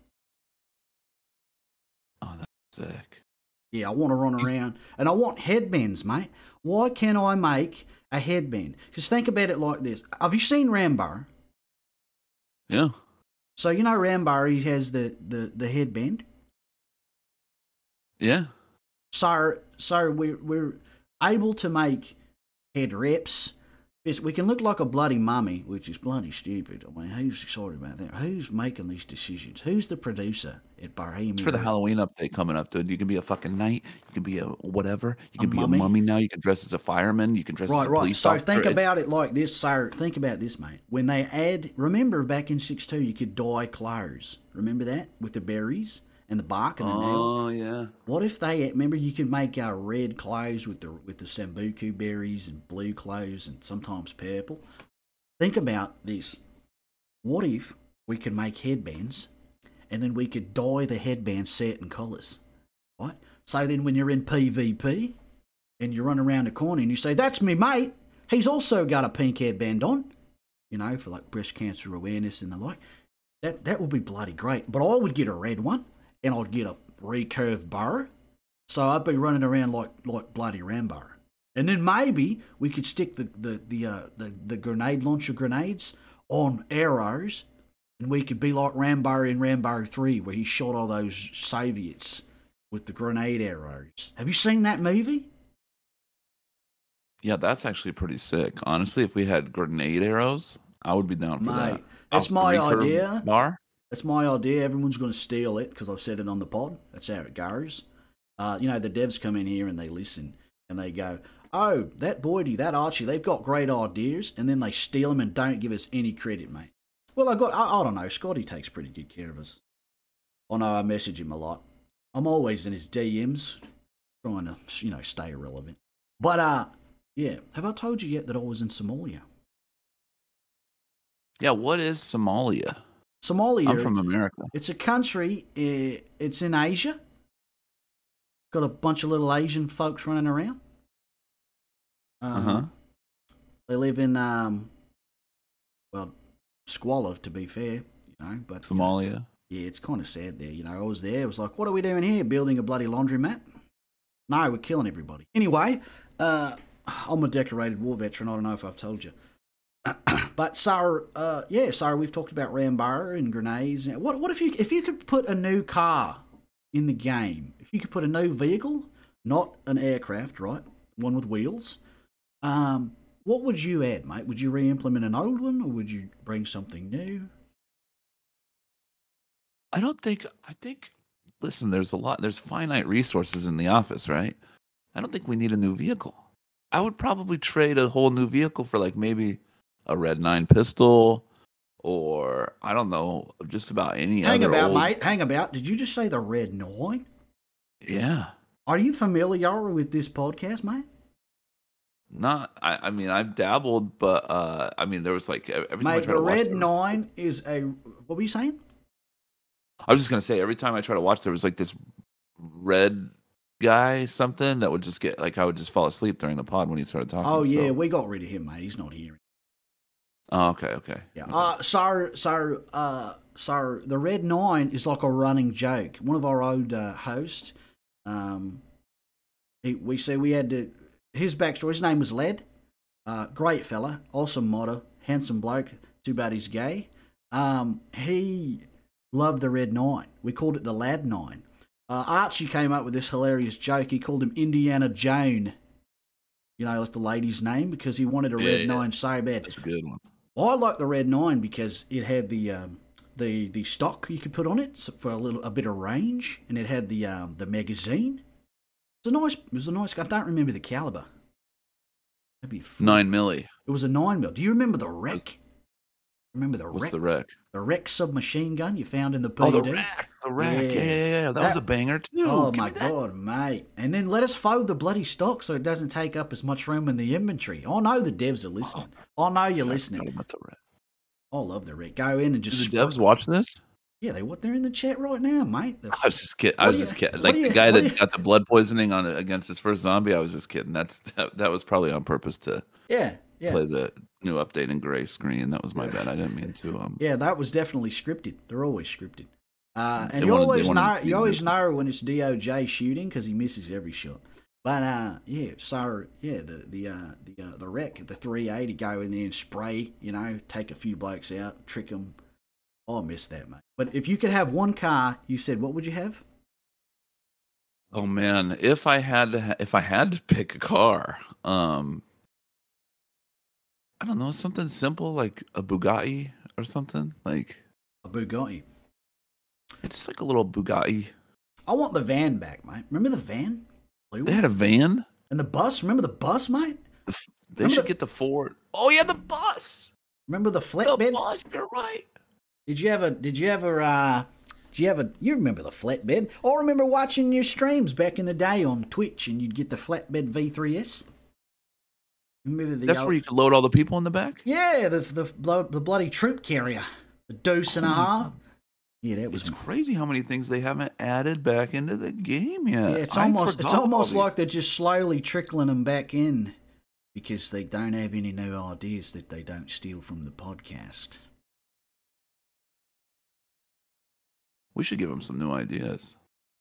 Oh, that's sick. Yeah, I want to run around. And I want headbands, mate. Why can't I make a headband? Just think about it like this. Have you seen Rambo? Yeah. So, you know Rambo, he has the, the, the headband? Yeah. So, so we're, we're able to make head wraps. We can look like a bloody mummy, which is bloody stupid. I mean, who's excited about that? Who's making these decisions? Who's the producer at Bohemian? It's for the Halloween update coming up, dude. You can be a fucking knight. You can be a whatever. You can a be mummy. a mummy now. You can dress as a fireman. You can dress right, as a right. police so officer. So think it's... about it like this, sir. Think about this, mate. When they add, remember back in six two, you could dye clothes. Remember that? With the berries and the bark and the oh, nails. Oh, yeah. What if they, remember you can make uh, red clothes with the with the sambuku berries and blue clothes and sometimes purple. Think about this. What if we could make headbands and then we could dye the headbands certain colours, right? So then when you're in P V P and you run around the corner and you say, that's me mate, he's also got a pink headband on, you know, for like breast cancer awareness and the like, that, that would be bloody great. But I would get a red one and I'd get a recurved bar, so I'd be running around like, like bloody Rambo. And then maybe we could stick the the the, uh, the the grenade launcher grenades on arrows, and we could be like Rambo in Rambo three, where he shot all those Soviets with the grenade arrows. Have you seen that movie? Yeah, that's actually pretty sick. Honestly, if we had grenade arrows, I would be down for Mate, that. that's my idea. Bar? That's my idea. Everyone's going to steal it because I've said it on the pod. That's how it goes. Uh, you know, the devs come in here and they listen and they go, oh, that Boydie, that Archie, they've got great ideas, and then they steal them and don't give us any credit, mate. Well, I got, I, I don't know, Scotty takes pretty good care of us. I know I message him a lot. I'm always in his D Ms, trying to, you know, stay relevant. But, uh, yeah, have I told you yet that I was in Somalia? Yeah, what is Somalia? Somalia. I'm from America. It's a country, uh, it's in Asia. Got a bunch of little Asian folks running around. Um, uh-huh. They live in, um, well, squalor, to be fair, you know. But Somalia? You know, yeah, it's kind of sad there. You know, I was there. It was like, what are we doing here? Building a bloody laundromat? No, we're killing everybody. Anyway, uh, I'm a decorated war veteran. I don't know if I've told you. But, so, uh, yeah, so we've talked about Rambo and grenades. What, what if you if you could put a new car in the game? If you could put a new vehicle, not an aircraft, right? One with wheels. Um, what would you add, mate? Would you re-implement an old one, or would you bring something new? I don't think, I think, listen, there's a lot, there's finite resources in the office, right? I don't think we need a new vehicle. I would probably trade a whole new vehicle for like maybe a Red nine pistol, or I don't know, just about any Hang other about, old... mate. Hang about. Did you just say the Red nine? Yeah. Are you familiar with this podcast, mate? Not, I, I mean, I've dabbled, but uh, I mean, there was like every time mate, I try the to watch, Red was, nine is a. What were you saying? I was just gonna say every time I try to watch, there was like this red guy, something that would just get like I would just fall asleep during the pod when he started talking. Oh yeah, so. we got rid of him, mate. He's not here. Oh, okay, okay. Yeah. Okay. Uh, so, so, uh, so the Red Nine is like a running joke. One of our old uh, hosts, um, he, we say we had to. His backstory. His name was Led. Uh, great fella, awesome motto, handsome bloke. Too bad he's gay. Um, he loved the Red Nine. We called it the Lad Nine. Uh, Archie came up with this hilarious joke. He called him Indiana Joan. You know, like the lady's name, because he wanted a Yeah, red yeah. nine so bad. That's a good one. I like the red nine because it had the um, the the stock you could put on it for a little a bit of range, and it had the um, the magazine. It was a nice. It was a nice. I don't remember the caliber. Maybe four. Nine milli. It was a nine mil. Do you remember the wreck? Remember the What's wreck? the wreck? The wreck submachine gun you found in the P D. Oh, the wreck. The wreck. Yeah, yeah, yeah. yeah. That, that was a banger too. Oh Give my god, mate! And then let us fold the bloody stock so it doesn't take up as much room in the inventory. I know the devs are listening. Oh, I know you're listening. About the wreck. I love the wreck. Go in and just. Do the devs watch this? Yeah, they what? They're in the chat right now, mate. They're, I was just kidding. I was you, just kidding. Like you, the guy that you, got the blood poisoning on against his first zombie. I was just kidding. That's that, that was probably on purpose to yeah, yeah. play the new update in gray screen. That was my bad. I didn't mean to. Um, yeah, that was definitely scripted. They're always scripted. Uh, and They you wanted- always they wanted know to you be always missing. know when it's D O J shooting because he misses every shot. But uh, yeah, so yeah, the the uh, the uh, the wreck, the three eighty, go in there and spray. You know, take a few blokes out, trick them. Oh, I miss that, mate. But if you could have one car, you said, what would you have? Oh man, if I had to, ha- if I had to pick a car, um, I don't know, something simple like a Bugatti or something. Like A Bugatti. it's just like a little Bugatti. I want the van back, mate. Remember the van? Blue They one? had a van. And the bus. Remember the bus, mate? The f- They Remember should the- get the Ford. Oh yeah, the bus. Remember the The flatbed? bus. You're right. Did you ever? Did you ever? Uh, did you ever? You remember the flatbed? I remember watching your streams back in the day on Twitch, and you'd get the flatbed V three S. Remember the? That's old- where you could load all the people in the back. Yeah, the the blo- the bloody troop carrier, the deuce and a half. Yeah, that was. It's crazy how many things they haven't added back into the game yet. Yeah, it's I almost it's forgot all almost these. like they're just slowly trickling them back in because they don't have any new ideas that they don't steal from the podcast. We should give them some new ideas.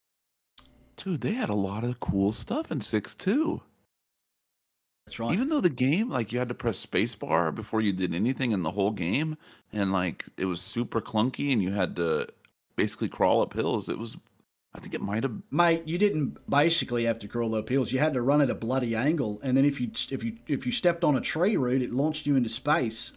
Dude, they had a lot of cool stuff in six two. That's right. Even though the game, like you had to press spacebar before you did anything in the whole game, and like it was super clunky, and you had to basically crawl up hills. It was, I think it might have. Mate, you didn't basically have to crawl up hills. You had to run at a bloody angle, and then if you if you if you stepped on a tree root, it launched you into space.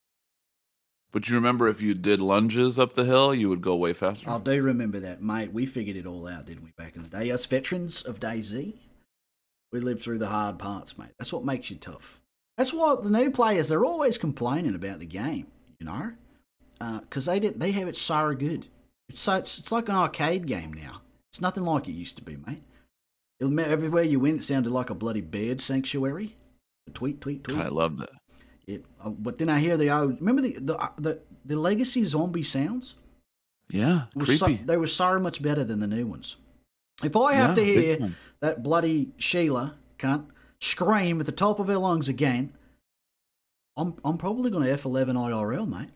But you remember if you did lunges up the hill, you would go way faster. I do remember that, mate. We figured it all out, didn't we, back in the day? Us veterans of DayZ, we lived through the hard parts, mate. That's what makes you tough. That's why the new players, they're always complaining about the game, you know, because uh, they didn't. They have it so good. It's so it's, it's like an arcade game now. It's nothing like it used to be, mate. It'll, everywhere you went, it sounded like a bloody bird sanctuary. Tweet, tweet, tweet. God, I love that. It, uh, but then I hear the old. Remember the the uh, the, the legacy zombie sounds? Yeah, Was so, creepy. they were so much better than the new ones. If I have Yeah, to big hear time. that bloody Sheila cunt scream at the top of her lungs again, I'm I'm probably going to F eleven I R L, mate.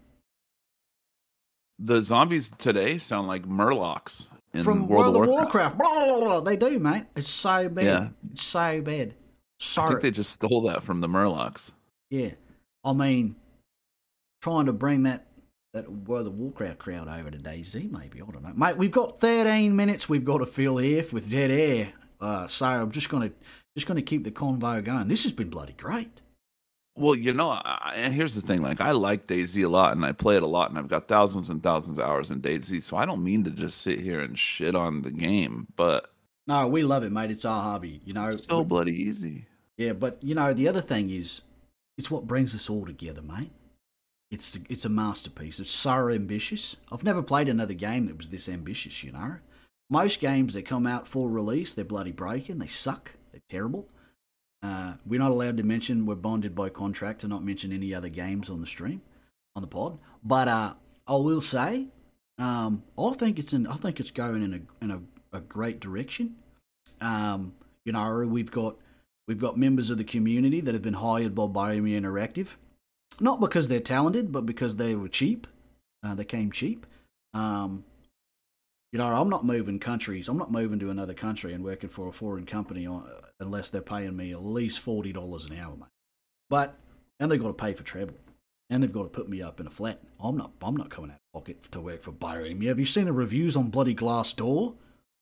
The zombies today sound like Murlocs in From World, World of of Warcraft. Warcraft. Blah, blah, blah, blah. They do, mate. It's so bad. Yeah. It's so bad. I Sorry. think they just stole that from the Murlocs. Yeah. I mean, trying to bring that that World of Warcraft crowd over to DayZ, maybe. I don't know. Mate, we've got thirteen minutes we've got to fill here with dead air. Uh, so I'm just going to just gonna keep the convo going. This has been bloody great. Well, you know, I, and here's the thing. Like, I like DayZ a lot, and I play it a lot, and I've got thousands and thousands of hours in DayZ, so I don't mean to just sit here and shit on the game, but No, we love it, mate. It's our hobby, you know. it's so bloody easy. Yeah, but, you know, the other thing is, it's what brings us all together, mate. It's it's a masterpiece. It's so ambitious. I've never played another game that was this ambitious, you know. Most games that come out for release, they're bloody broken. They suck. They're terrible. Uh, we're not allowed to mention, we're bonded by contract to not mention any other games on the stream, on the pod. But uh, I will say, um, I think it's in, I think it's going in a in a, a great direction. Um, you know, we've got we've got members of the community that have been hired by Biome Interactive, not because they're talented, but because they were cheap. Uh, they came cheap. Um, You know, I'm not moving countries. I'm not moving to another country and working for a foreign company unless they're paying me at least forty dollars an hour, mate. But, and they've got to pay for travel. And they've got to put me up in a flat. I'm not I'm not coming out of pocket to work for Biome. Have you seen the reviews on bloody Glassdoor?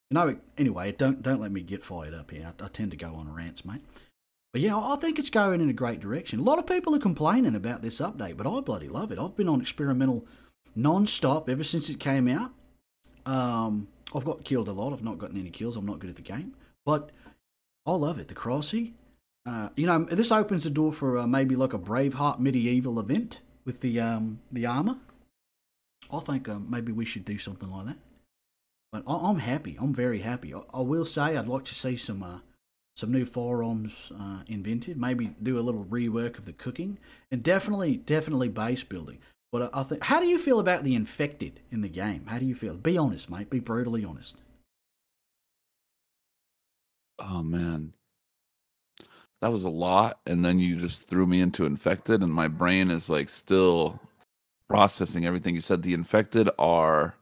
You know, anyway, don't don't let me get fired up here. I, I tend to go on rants, mate. But yeah, I think it's going in a great direction. A lot of people are complaining about this update, but I bloody love it. I've been on experimental non-stop ever since it came out. Um, I've got killed a lot. I've not gotten any kills. I'm not good at the game. But I love it. The Crossy. Uh, you know, this opens the door for uh, maybe like a Braveheart medieval event with the um, the armour. I think um, maybe we should do something like that. But I, I'm happy. I'm very happy. I, I will say I'd like to see some uh, some new firearms uh, invented. Maybe do a little rework of the cooking, and definitely, definitely base building. But I think, how do you feel about the infected in the game? How do you feel? Be honest, mate. Be brutally honest. Oh man, that was a lot, and then you just threw me into infected, and my brain is like still processing everything you said. The infected are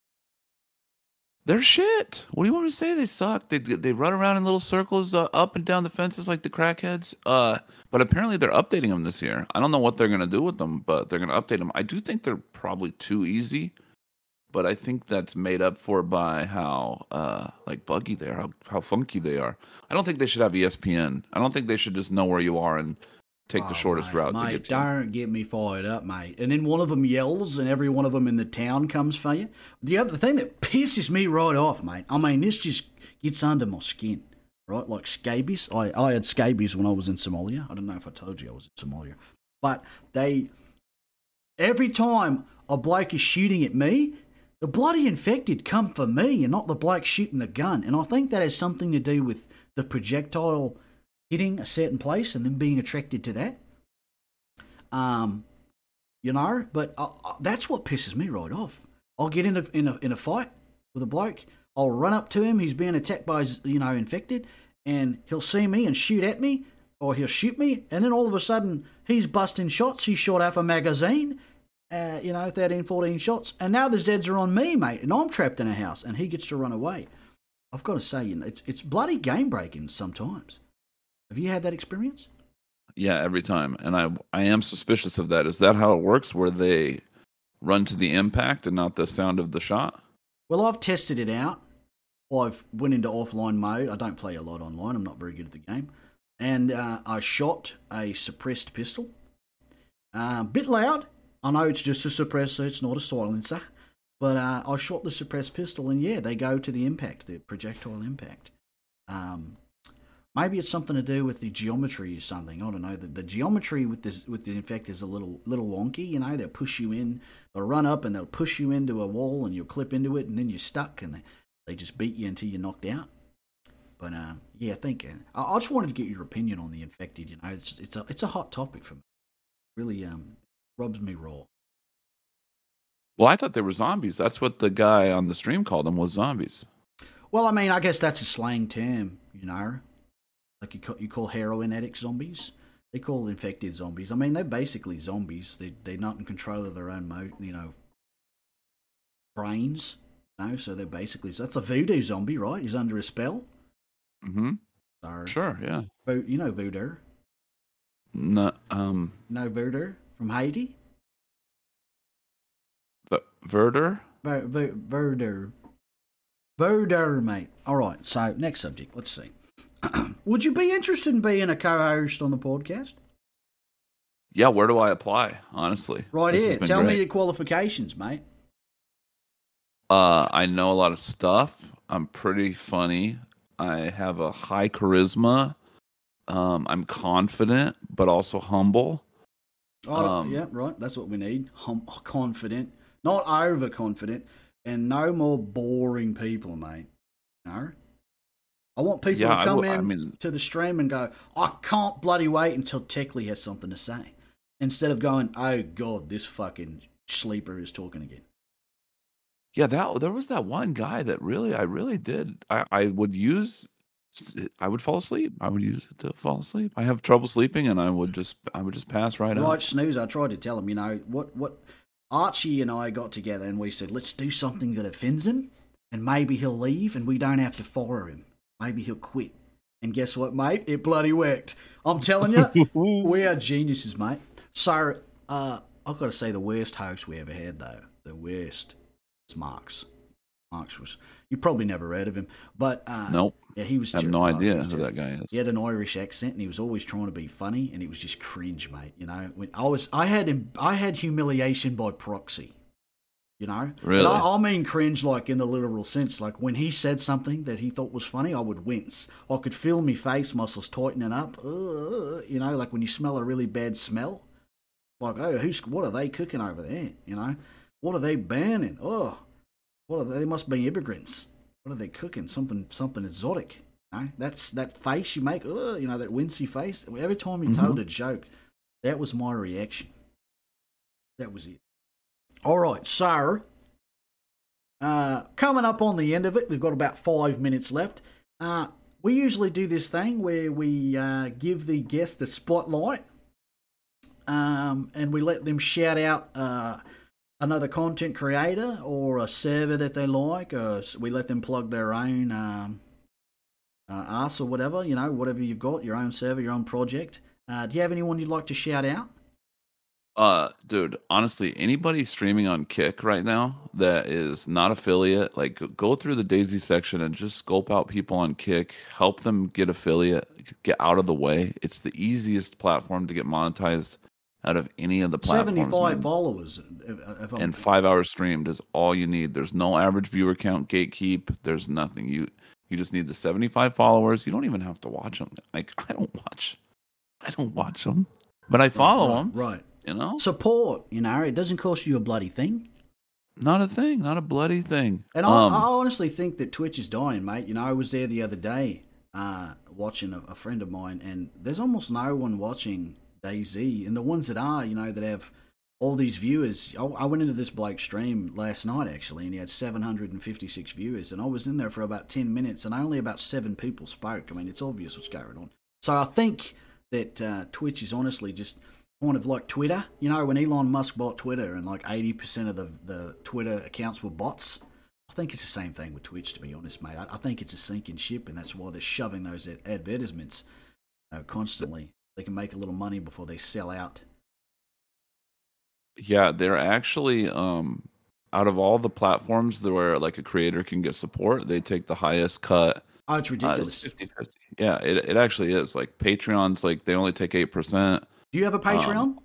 they're shit. What do you want me to say? They suck. They they run around in little circles uh, up and down the fences like the crackheads. Uh, but apparently they're updating them this year. I don't know what they're gonna do with them, but they're gonna update them. I do think they're probably too easy, but I think that's made up for by how uh like buggy they are, how how funky they are. I don't think they should have E S P N. I don't think they should just know where you are and take the Oh, shortest mate, route to mate, get to you. don't get me fired up, mate. And then one of them yells, and every one of them in the town comes for you. The other thing that pisses me right off, mate. I mean, this just gets under my skin, right? Like scabies. I I had scabies when I was in Somalia. I don't know if I told you I was in Somalia, but they every time a bloke is shooting at me, the bloody infected come for me, and not the bloke shooting the gun. And I think that has something to do with the projectile hitting a certain place and then being attracted to that. Um, you know, but I, I, that's what pisses me right off. I'll get in a, in a in a fight with a bloke. I'll run up to him. He's being attacked by, you know, infected, and he'll see me and shoot at me, or he'll shoot me, and then all of a sudden he's busting shots. He's shot off a magazine, uh, you know, thirteen, fourteen shots, and now the Zeds are on me, mate, and I'm trapped in a house, and he gets to run away. I've got to say, you know, it's it's bloody game breaking sometimes. Have you had that experience? Yeah, every time. And I I am suspicious of that. Is that how it works, where they run to the impact and not the sound of the shot? Well, I've tested it out. I've went into offline mode. I don't play a lot online. I'm not very good at the game. And uh, I shot a suppressed pistol. A uh, bit loud. I know it's just a suppressor. It's not a silencer. But uh, I shot the suppressed pistol, and yeah, they go to the impact, the projectile impact. Um... Maybe it's something to do with the geometry or something. I don't know. The, the geometry with this with the infect is a little little wonky. You know, they'll push you in, they'll run up and they'll push you into a wall, and you'll clip into it, and then you're stuck, and they, they just beat you until you're knocked out. But uh, yeah, I think uh, I, I just wanted to get your opinion on the infected. You know, it's it's a it's a hot topic for me. Really um rubs me raw. Well, I thought they were zombies. That's what the guy on the stream called them, was zombies. Well, I mean, I guess that's a slang term. You know. Like you call, you call heroin addicts zombies. They call infected zombies. I mean, they're basically zombies. They they're not in control of their own, mo- you know, brains. You know, so they're basically so that's a voodoo zombie, right? He's under a spell. Mm-hmm. So, Sure. Yeah. you know voodoo. No. Um. No voodoo from Haiti. The Verder. Vo- vo- voodoo. Voodoo, mate. All right. So next subject. Let's see. Would you be interested in being a co-host on the podcast? Yeah, where do I apply? Honestly, Right This has here. been Tell me great. your qualifications, mate. Uh, I know a lot of stuff. I'm pretty funny. I have a high charisma. Um, I'm confident, but also humble. Oh, Um, yeah, right. That's what we need. Hum- confident, not overconfident, and no more boring people, mate. No. I want people Yeah, to I come w- I in mean- to the stream and go, I can't bloody wait until Techley has something to say. Instead of going, oh, God, this fucking sleeper is talking again. Yeah, that there was that one guy that really, I really did. I, I would use, I would fall asleep. I would use it to fall asleep. I have trouble sleeping, and I would just, I would just pass right Right, out. snooze. I tried to tell him, you know, what, what Archie and I got together and we said, let's do something that offends him, and maybe he'll leave and we don't have to fire him. Maybe he'll quit. And guess what, mate? It bloody worked. I'm telling you, we are geniuses, mate. So, uh, I've got to say, the worst host we ever had, though, the worst, was Mark's. Marks was. You probably never heard of him, but uh, Nope. yeah, he was. I have ter- no oh, idea he was who ter- that guy is. He had an Irish accent, and he was always trying to be funny, and it was just cringe, mate. You know, when I was, I had, him, I had humiliation by proxy. You know, Really? And I, I mean cringe, like in the literal sense. Like when he said something that he thought was funny, I would wince. I could feel my face muscles tightening up. Uh, you know, like when you smell a really bad smell. Like, oh, who's what are they cooking over there? You know, what are they burning? Oh, what are they? They must be immigrants. What are they cooking? Something, something exotic. You know, that's that face you make. Oh, you know, that wincy face. Every time he Mm-hmm. told a joke, that was my reaction. That was it. All right, so uh, coming up on the end of it, we've got about five minutes left. Uh, we usually do this thing where we uh, give the guest the spotlight, um, and we let them shout out uh, another content creator or a server that they like. Or we let them plug their own um, uh, us or whatever, you know, whatever you've got, your own server, your own project. Uh, do you have anyone you'd like to shout out? Uh, dude, honestly, anybody streaming on Kick right now that is not affiliate, like go through the Daisy section and just scope out people on Kick, help them get affiliate, get out of the way. It's the easiest platform to get monetized out of any of the platforms. seventy-five man. followers. If, if I'm, And five hours streamed is all you need. There's no average viewer count gatekeep. There's nothing. You you just need the seventy-five followers. You don't even have to watch them. Like I don't watch, I don't watch them, but I follow right, them. Right. You know, Support, you know, it doesn't cost you a bloody thing. not a thing, not a bloody thing. And um, I, I honestly think that Twitch is dying, mate. You know, I was there the other day uh, watching a, a friend of mine, and there's almost no one watching DayZ. And the ones that are, you know, that have all these viewers. I, I went into this bloke's stream last night, actually, and he had seven hundred fifty-six viewers. And I was in there for about ten minutes, and only about seven people spoke. I mean, it's obvious what's going on. So I think that uh, Twitch is honestly just kind of like Twitter. You know, when Elon Musk bought Twitter and like eighty percent of the, the Twitter accounts were bots, I think it's the same thing with Twitch, to be honest, mate. I, I think it's a sinking ship, and that's why they're shoving those ad- advertisements uh, constantly. They can make a little money before they sell out. yeah, they're actually um, out of all the platforms where like a creator can get support, they take the highest cut. Oh, it's Uh, ridiculous. it's fifty fifty. Yeah, it it actually is. Like Patreon's like they only take eight percent. Do you have a Patreon? Um,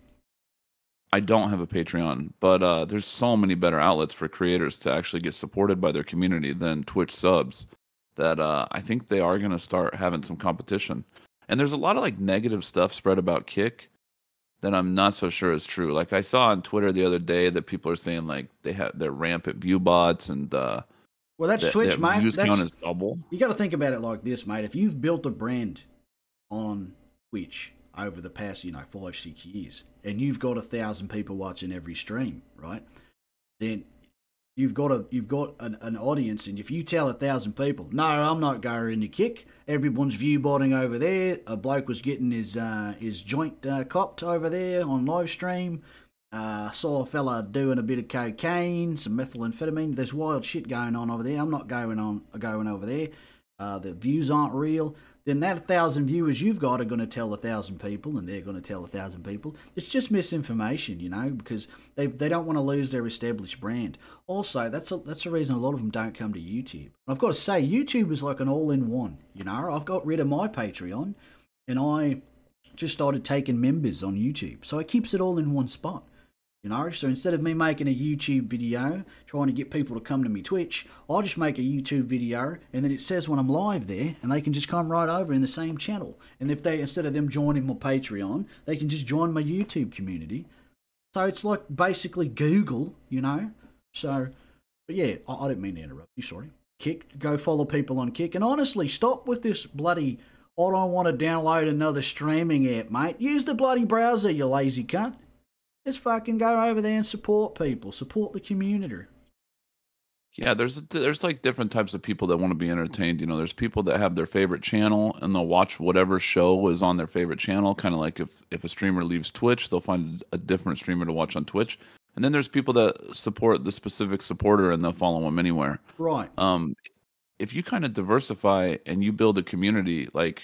I don't have a Patreon, but uh, there's so many better outlets for creators to actually get supported by their community than Twitch subs that uh, I think they are going to start having some competition. And there's a lot of like negative stuff spread about Kick that I'm not so sure is true. Like I saw on Twitter the other day that people are saying like they have their rampant view bots and uh, Well, that's that, Twitch, that mate. views That's, count is double. you got to think about it like this, mate. If you've built a brand on Twitch over the past, you know, five, six years, and you've got a thousand people watching every stream, right? Then you've got a you've got an, an audience, and if you tell a thousand people, no, I'm not going to Kick. Everyone's view botting over there. A bloke was getting his uh, his joint uh, copped over there on live stream. Uh, saw a fella doing a bit of cocaine, some methamphetamine. There's wild shit going on over there. I'm not going on going over there. Uh, the views aren't real. Then that thousand viewers you've got are going to tell a thousand people, and they're going to tell a thousand people. It's just misinformation, you know, because they they don't want to lose their established brand. Also, that's a, that's the reason a lot of them don't come to YouTube. I've got to say, YouTube is like an all-in-one. You know, I've got rid of my Patreon, and I just started taking members on YouTube, so it keeps it all in one spot. You know, so instead of me making a YouTube video trying to get people to come to me Twitch, I just make a YouTube video, and then it says when I'm live there, and they can just come right over in the same channel. And if they, instead of them joining my Patreon, they can just join my YouTube community. So it's like basically Google, you know. So, but yeah, I, I didn't mean to interrupt you. Sorry. Kick, go follow people on Kick, and honestly, stop with this bloody. I don't want to download another streaming app, mate. Use the bloody browser, you lazy cunt. Just fucking go over there and support people. Support the community. Yeah, there's there's like different types of people that want to be entertained. You know, there's people that have their favorite channel and they'll watch whatever show is on their favorite channel. Kind of like if if a streamer leaves Twitch, they'll find a different streamer to watch on Twitch. And then there's people that support the specific supporter and they'll follow them anywhere. Right. Um, if you kind of diversify and you build a community, like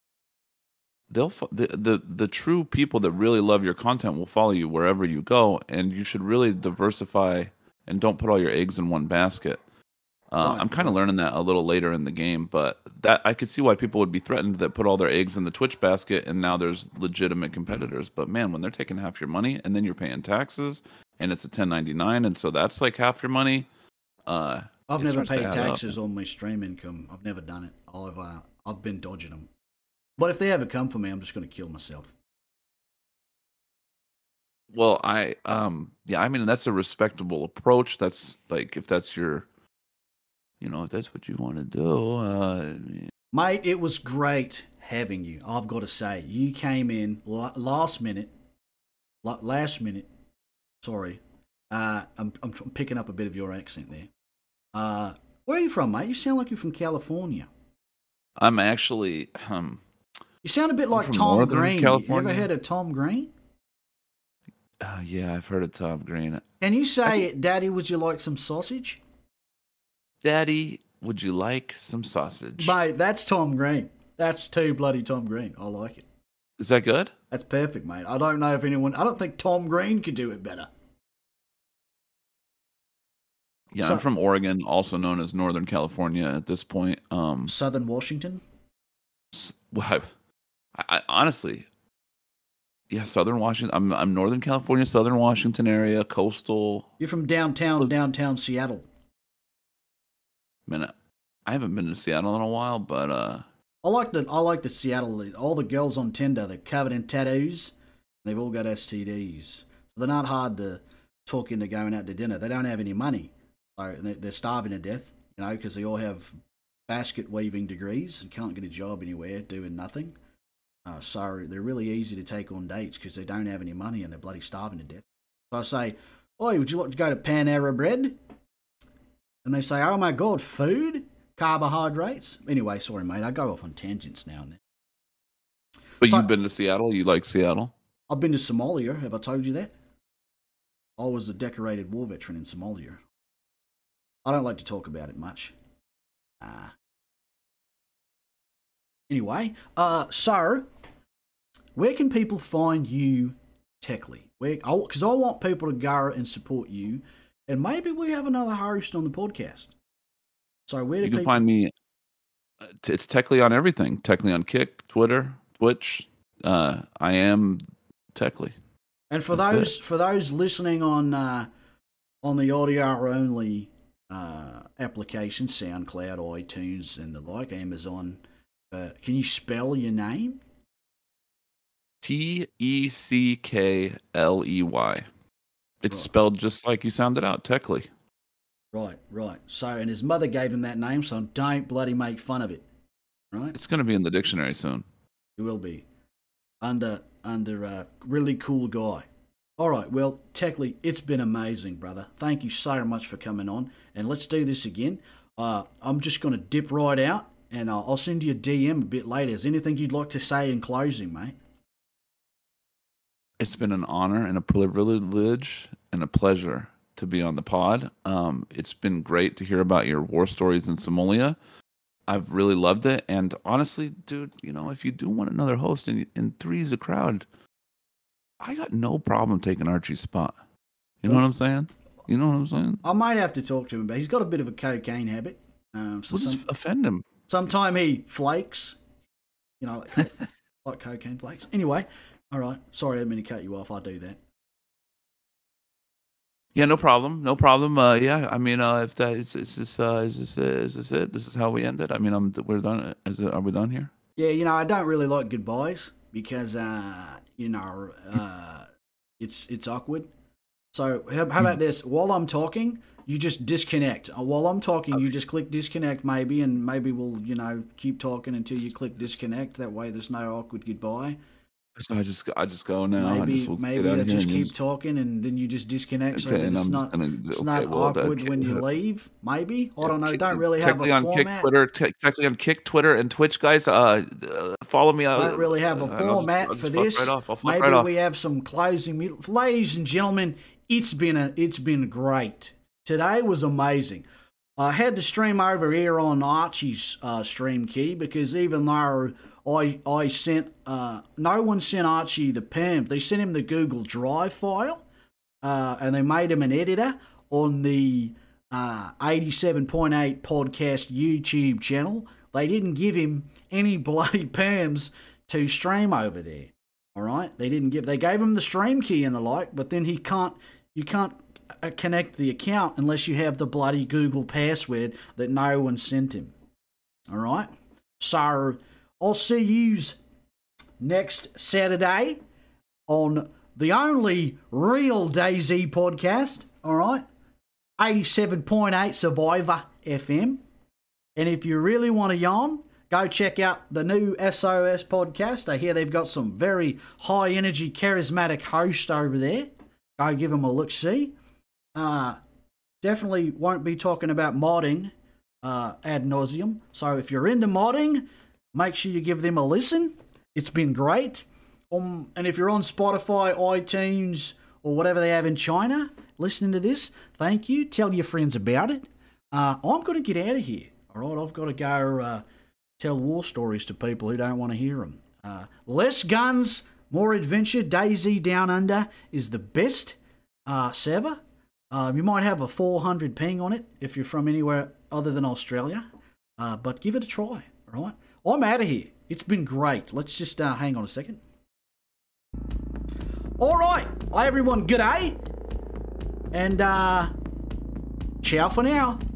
they'll fo- the, the the true people that really love your content will follow you wherever you go, and you should really diversify and don't put all your eggs in one basket. Uh, Right, I'm kind of right. learning that a little later in the game, but that I could see why people would be threatened that put all their eggs in the Twitch basket, and now there's legitimate competitors. But man, when they're taking half your money, and then you're paying taxes, and it's a ten ninety-nine, and so that's like half your money. Uh, I've it never starts to paid add up. taxes on my stream income. I've never done it. I've uh, I've been dodging them. But if they ever come for me, I'm just going to kill myself. Well, I um yeah, I mean that's a respectable approach. That's like if that's your, you know, if that's what you want to do. Uh, Mate, it was great having you. I've got to say, you came in last minute, last minute. Sorry, uh, I'm I'm picking up a bit of your accent there. Uh, where are you from, mate? You sound like you're from California. I'm actually um. You sound a bit like from Tom Northern Green. You California. ever heard of Tom Green? Uh, yeah, I've heard of Tom Green. Can you say, think- Daddy, would you like some sausage? Daddy, would you like some sausage? Mate, that's Tom Green. That's too bloody Tom Green. I like it. Is that good? That's perfect, mate. I don't know if anyone... I don't think Tom Green could do it better. Yeah, So- I'm from Oregon, also known as Northern California at this point. Um, Southern Washington? s- well, I've- I, I honestly, yeah, Southern Washington. I'm I'm Northern California, Southern Washington area, coastal. You're from downtown, downtown Seattle. Man, I haven't been to Seattle in a while, but uh, I like the I like the Seattle. All the girls on Tinder, they're covered in tattoos. They've all got S T Ds, so they're not hard to talk into going out to dinner. They don't have any money, so they're starving to death. You know, because they all have basket weaving degrees and can't get a job anywhere, doing nothing. Uh, so they're really easy to take on dates because they don't have any money and they're bloody starving to death. So I say, "Oi, would you like to go to Panera Bread?" And they say, "Oh my God, food, carbohydrates." Anyway, sorry, mate. I go off on tangents now and then. but So- you've been to Seattle. You like Seattle? I've been to Somalia. Have I told you that? I was a decorated war veteran in Somalia. I don't like to talk about it much. Uh, anyway, uh, so where can people find you, Techly? Where? Because I want people to go and support you, and maybe we have another host on the podcast. So where do You can people find me. uh, t- It's Techly on everything. Techly on Kick, Twitter, Twitch. Uh, I am Techly. And for That's those for those listening on uh, on the audio only uh, application, SoundCloud, iTunes, and the like, Amazon, uh, can you spell your name? T E C K L E Y. It's Right. spelled just like you sounded out, Techly. Right, right. So, and his mother gave him that name, so don't bloody make fun of it. Right? It's going to be in the dictionary soon. It will be under under a really cool guy. All right, well, Techly, it's been amazing, brother. Thank you so much for coming on, and let's do this again. Uh, I'm just going to dip right out, and uh, I'll send you a D M a bit later. Is there anything you'd like to say in closing, mate? It's been an honor and a privilege and a pleasure to be on the pod. Um, it's been great to hear about your war stories in Somalia. I've really loved it. And honestly, dude, you know, if you do want another host and, and three's a crowd, I got no problem taking Archie's spot. You know what I'm saying? You know what I'm saying? I might have to talk to him, but he's got a bit of a cocaine habit. Um, so We'll some, just offend him. sometime he flakes, you know, like, like cocaine flakes. Anyway, all right. Sorry, I didn't mean to cut you off. I do that. Yeah, no problem, no problem. Uh, yeah, I mean, uh, if that is, is this, uh, is this, uh, is this it? This is how we end it. I mean, I'm, we're done. Is it? Are we done here? Yeah, you know, I don't really like goodbyes because, uh, you know, uh, it's it's awkward. So how, how about this? While I'm talking, you just disconnect. Uh, while I'm talking, you just click disconnect maybe, and maybe we'll, you know, keep talking until you click disconnect. That way there's no awkward goodbye. So I just, I just go now. I Maybe just will maybe get out I of here just and you keep talking and then you just disconnect so that and it's I'm not just gonna, it's okay, not well, that- awkward when you leave. Maybe I don't know. Kick- Don't really have technically a on Kick, format. Twitter, te- technically on Kick, Twitter, and Twitch, guys. Uh, uh follow me. Uh, Don't really have a uh, and I'll just- format I'll just for fuck this. Right off. I'll fuck Maybe right off. we have some closing. mu- Ladies and gentlemen, it's been a it's been great. Today was amazing. I had to stream over here on Archie's uh, stream key because even though I I sent uh, no one sent Archie the perm, they sent him the Google Drive file, uh, and they made him an editor on the uh, eighty-seven point eight podcast YouTube channel. They didn't give him any bloody perms to stream over there. All right, they didn't give. They gave him the stream key and the like, but then he can't. You can't uh, connect the account unless you have the bloody Google password that no one sent him. All right, so I'll see yous next Saturday on the only real DayZ podcast. All right, eighty-seven point eight Survivor F M, and if you really want to yawn, go check out the new S O S podcast. I hear they've got some very high-energy, charismatic hosts over there. Go give them a look-see. Uh, definitely won't be talking about modding uh, ad nauseum. So if you're into modding, make sure you give them a listen. It's been great. Um, and if you're on Spotify, iTunes, or whatever they have in China, listening to this, thank you. Tell your friends about it. Uh, I'm going to get out of here. All right, I've got to go... Uh, tell war stories to people who don't want to hear them. Uh, less guns, more adventure. DayZ Down Under is the best uh, server. Uh, you might have a four hundred ping on it if you're from anywhere other than Australia, uh, but give it a try, all right? I'm out of here. It's been great. Let's just uh, hang on a second. All right. Hi, everyone. Good day. And uh, ciao for now.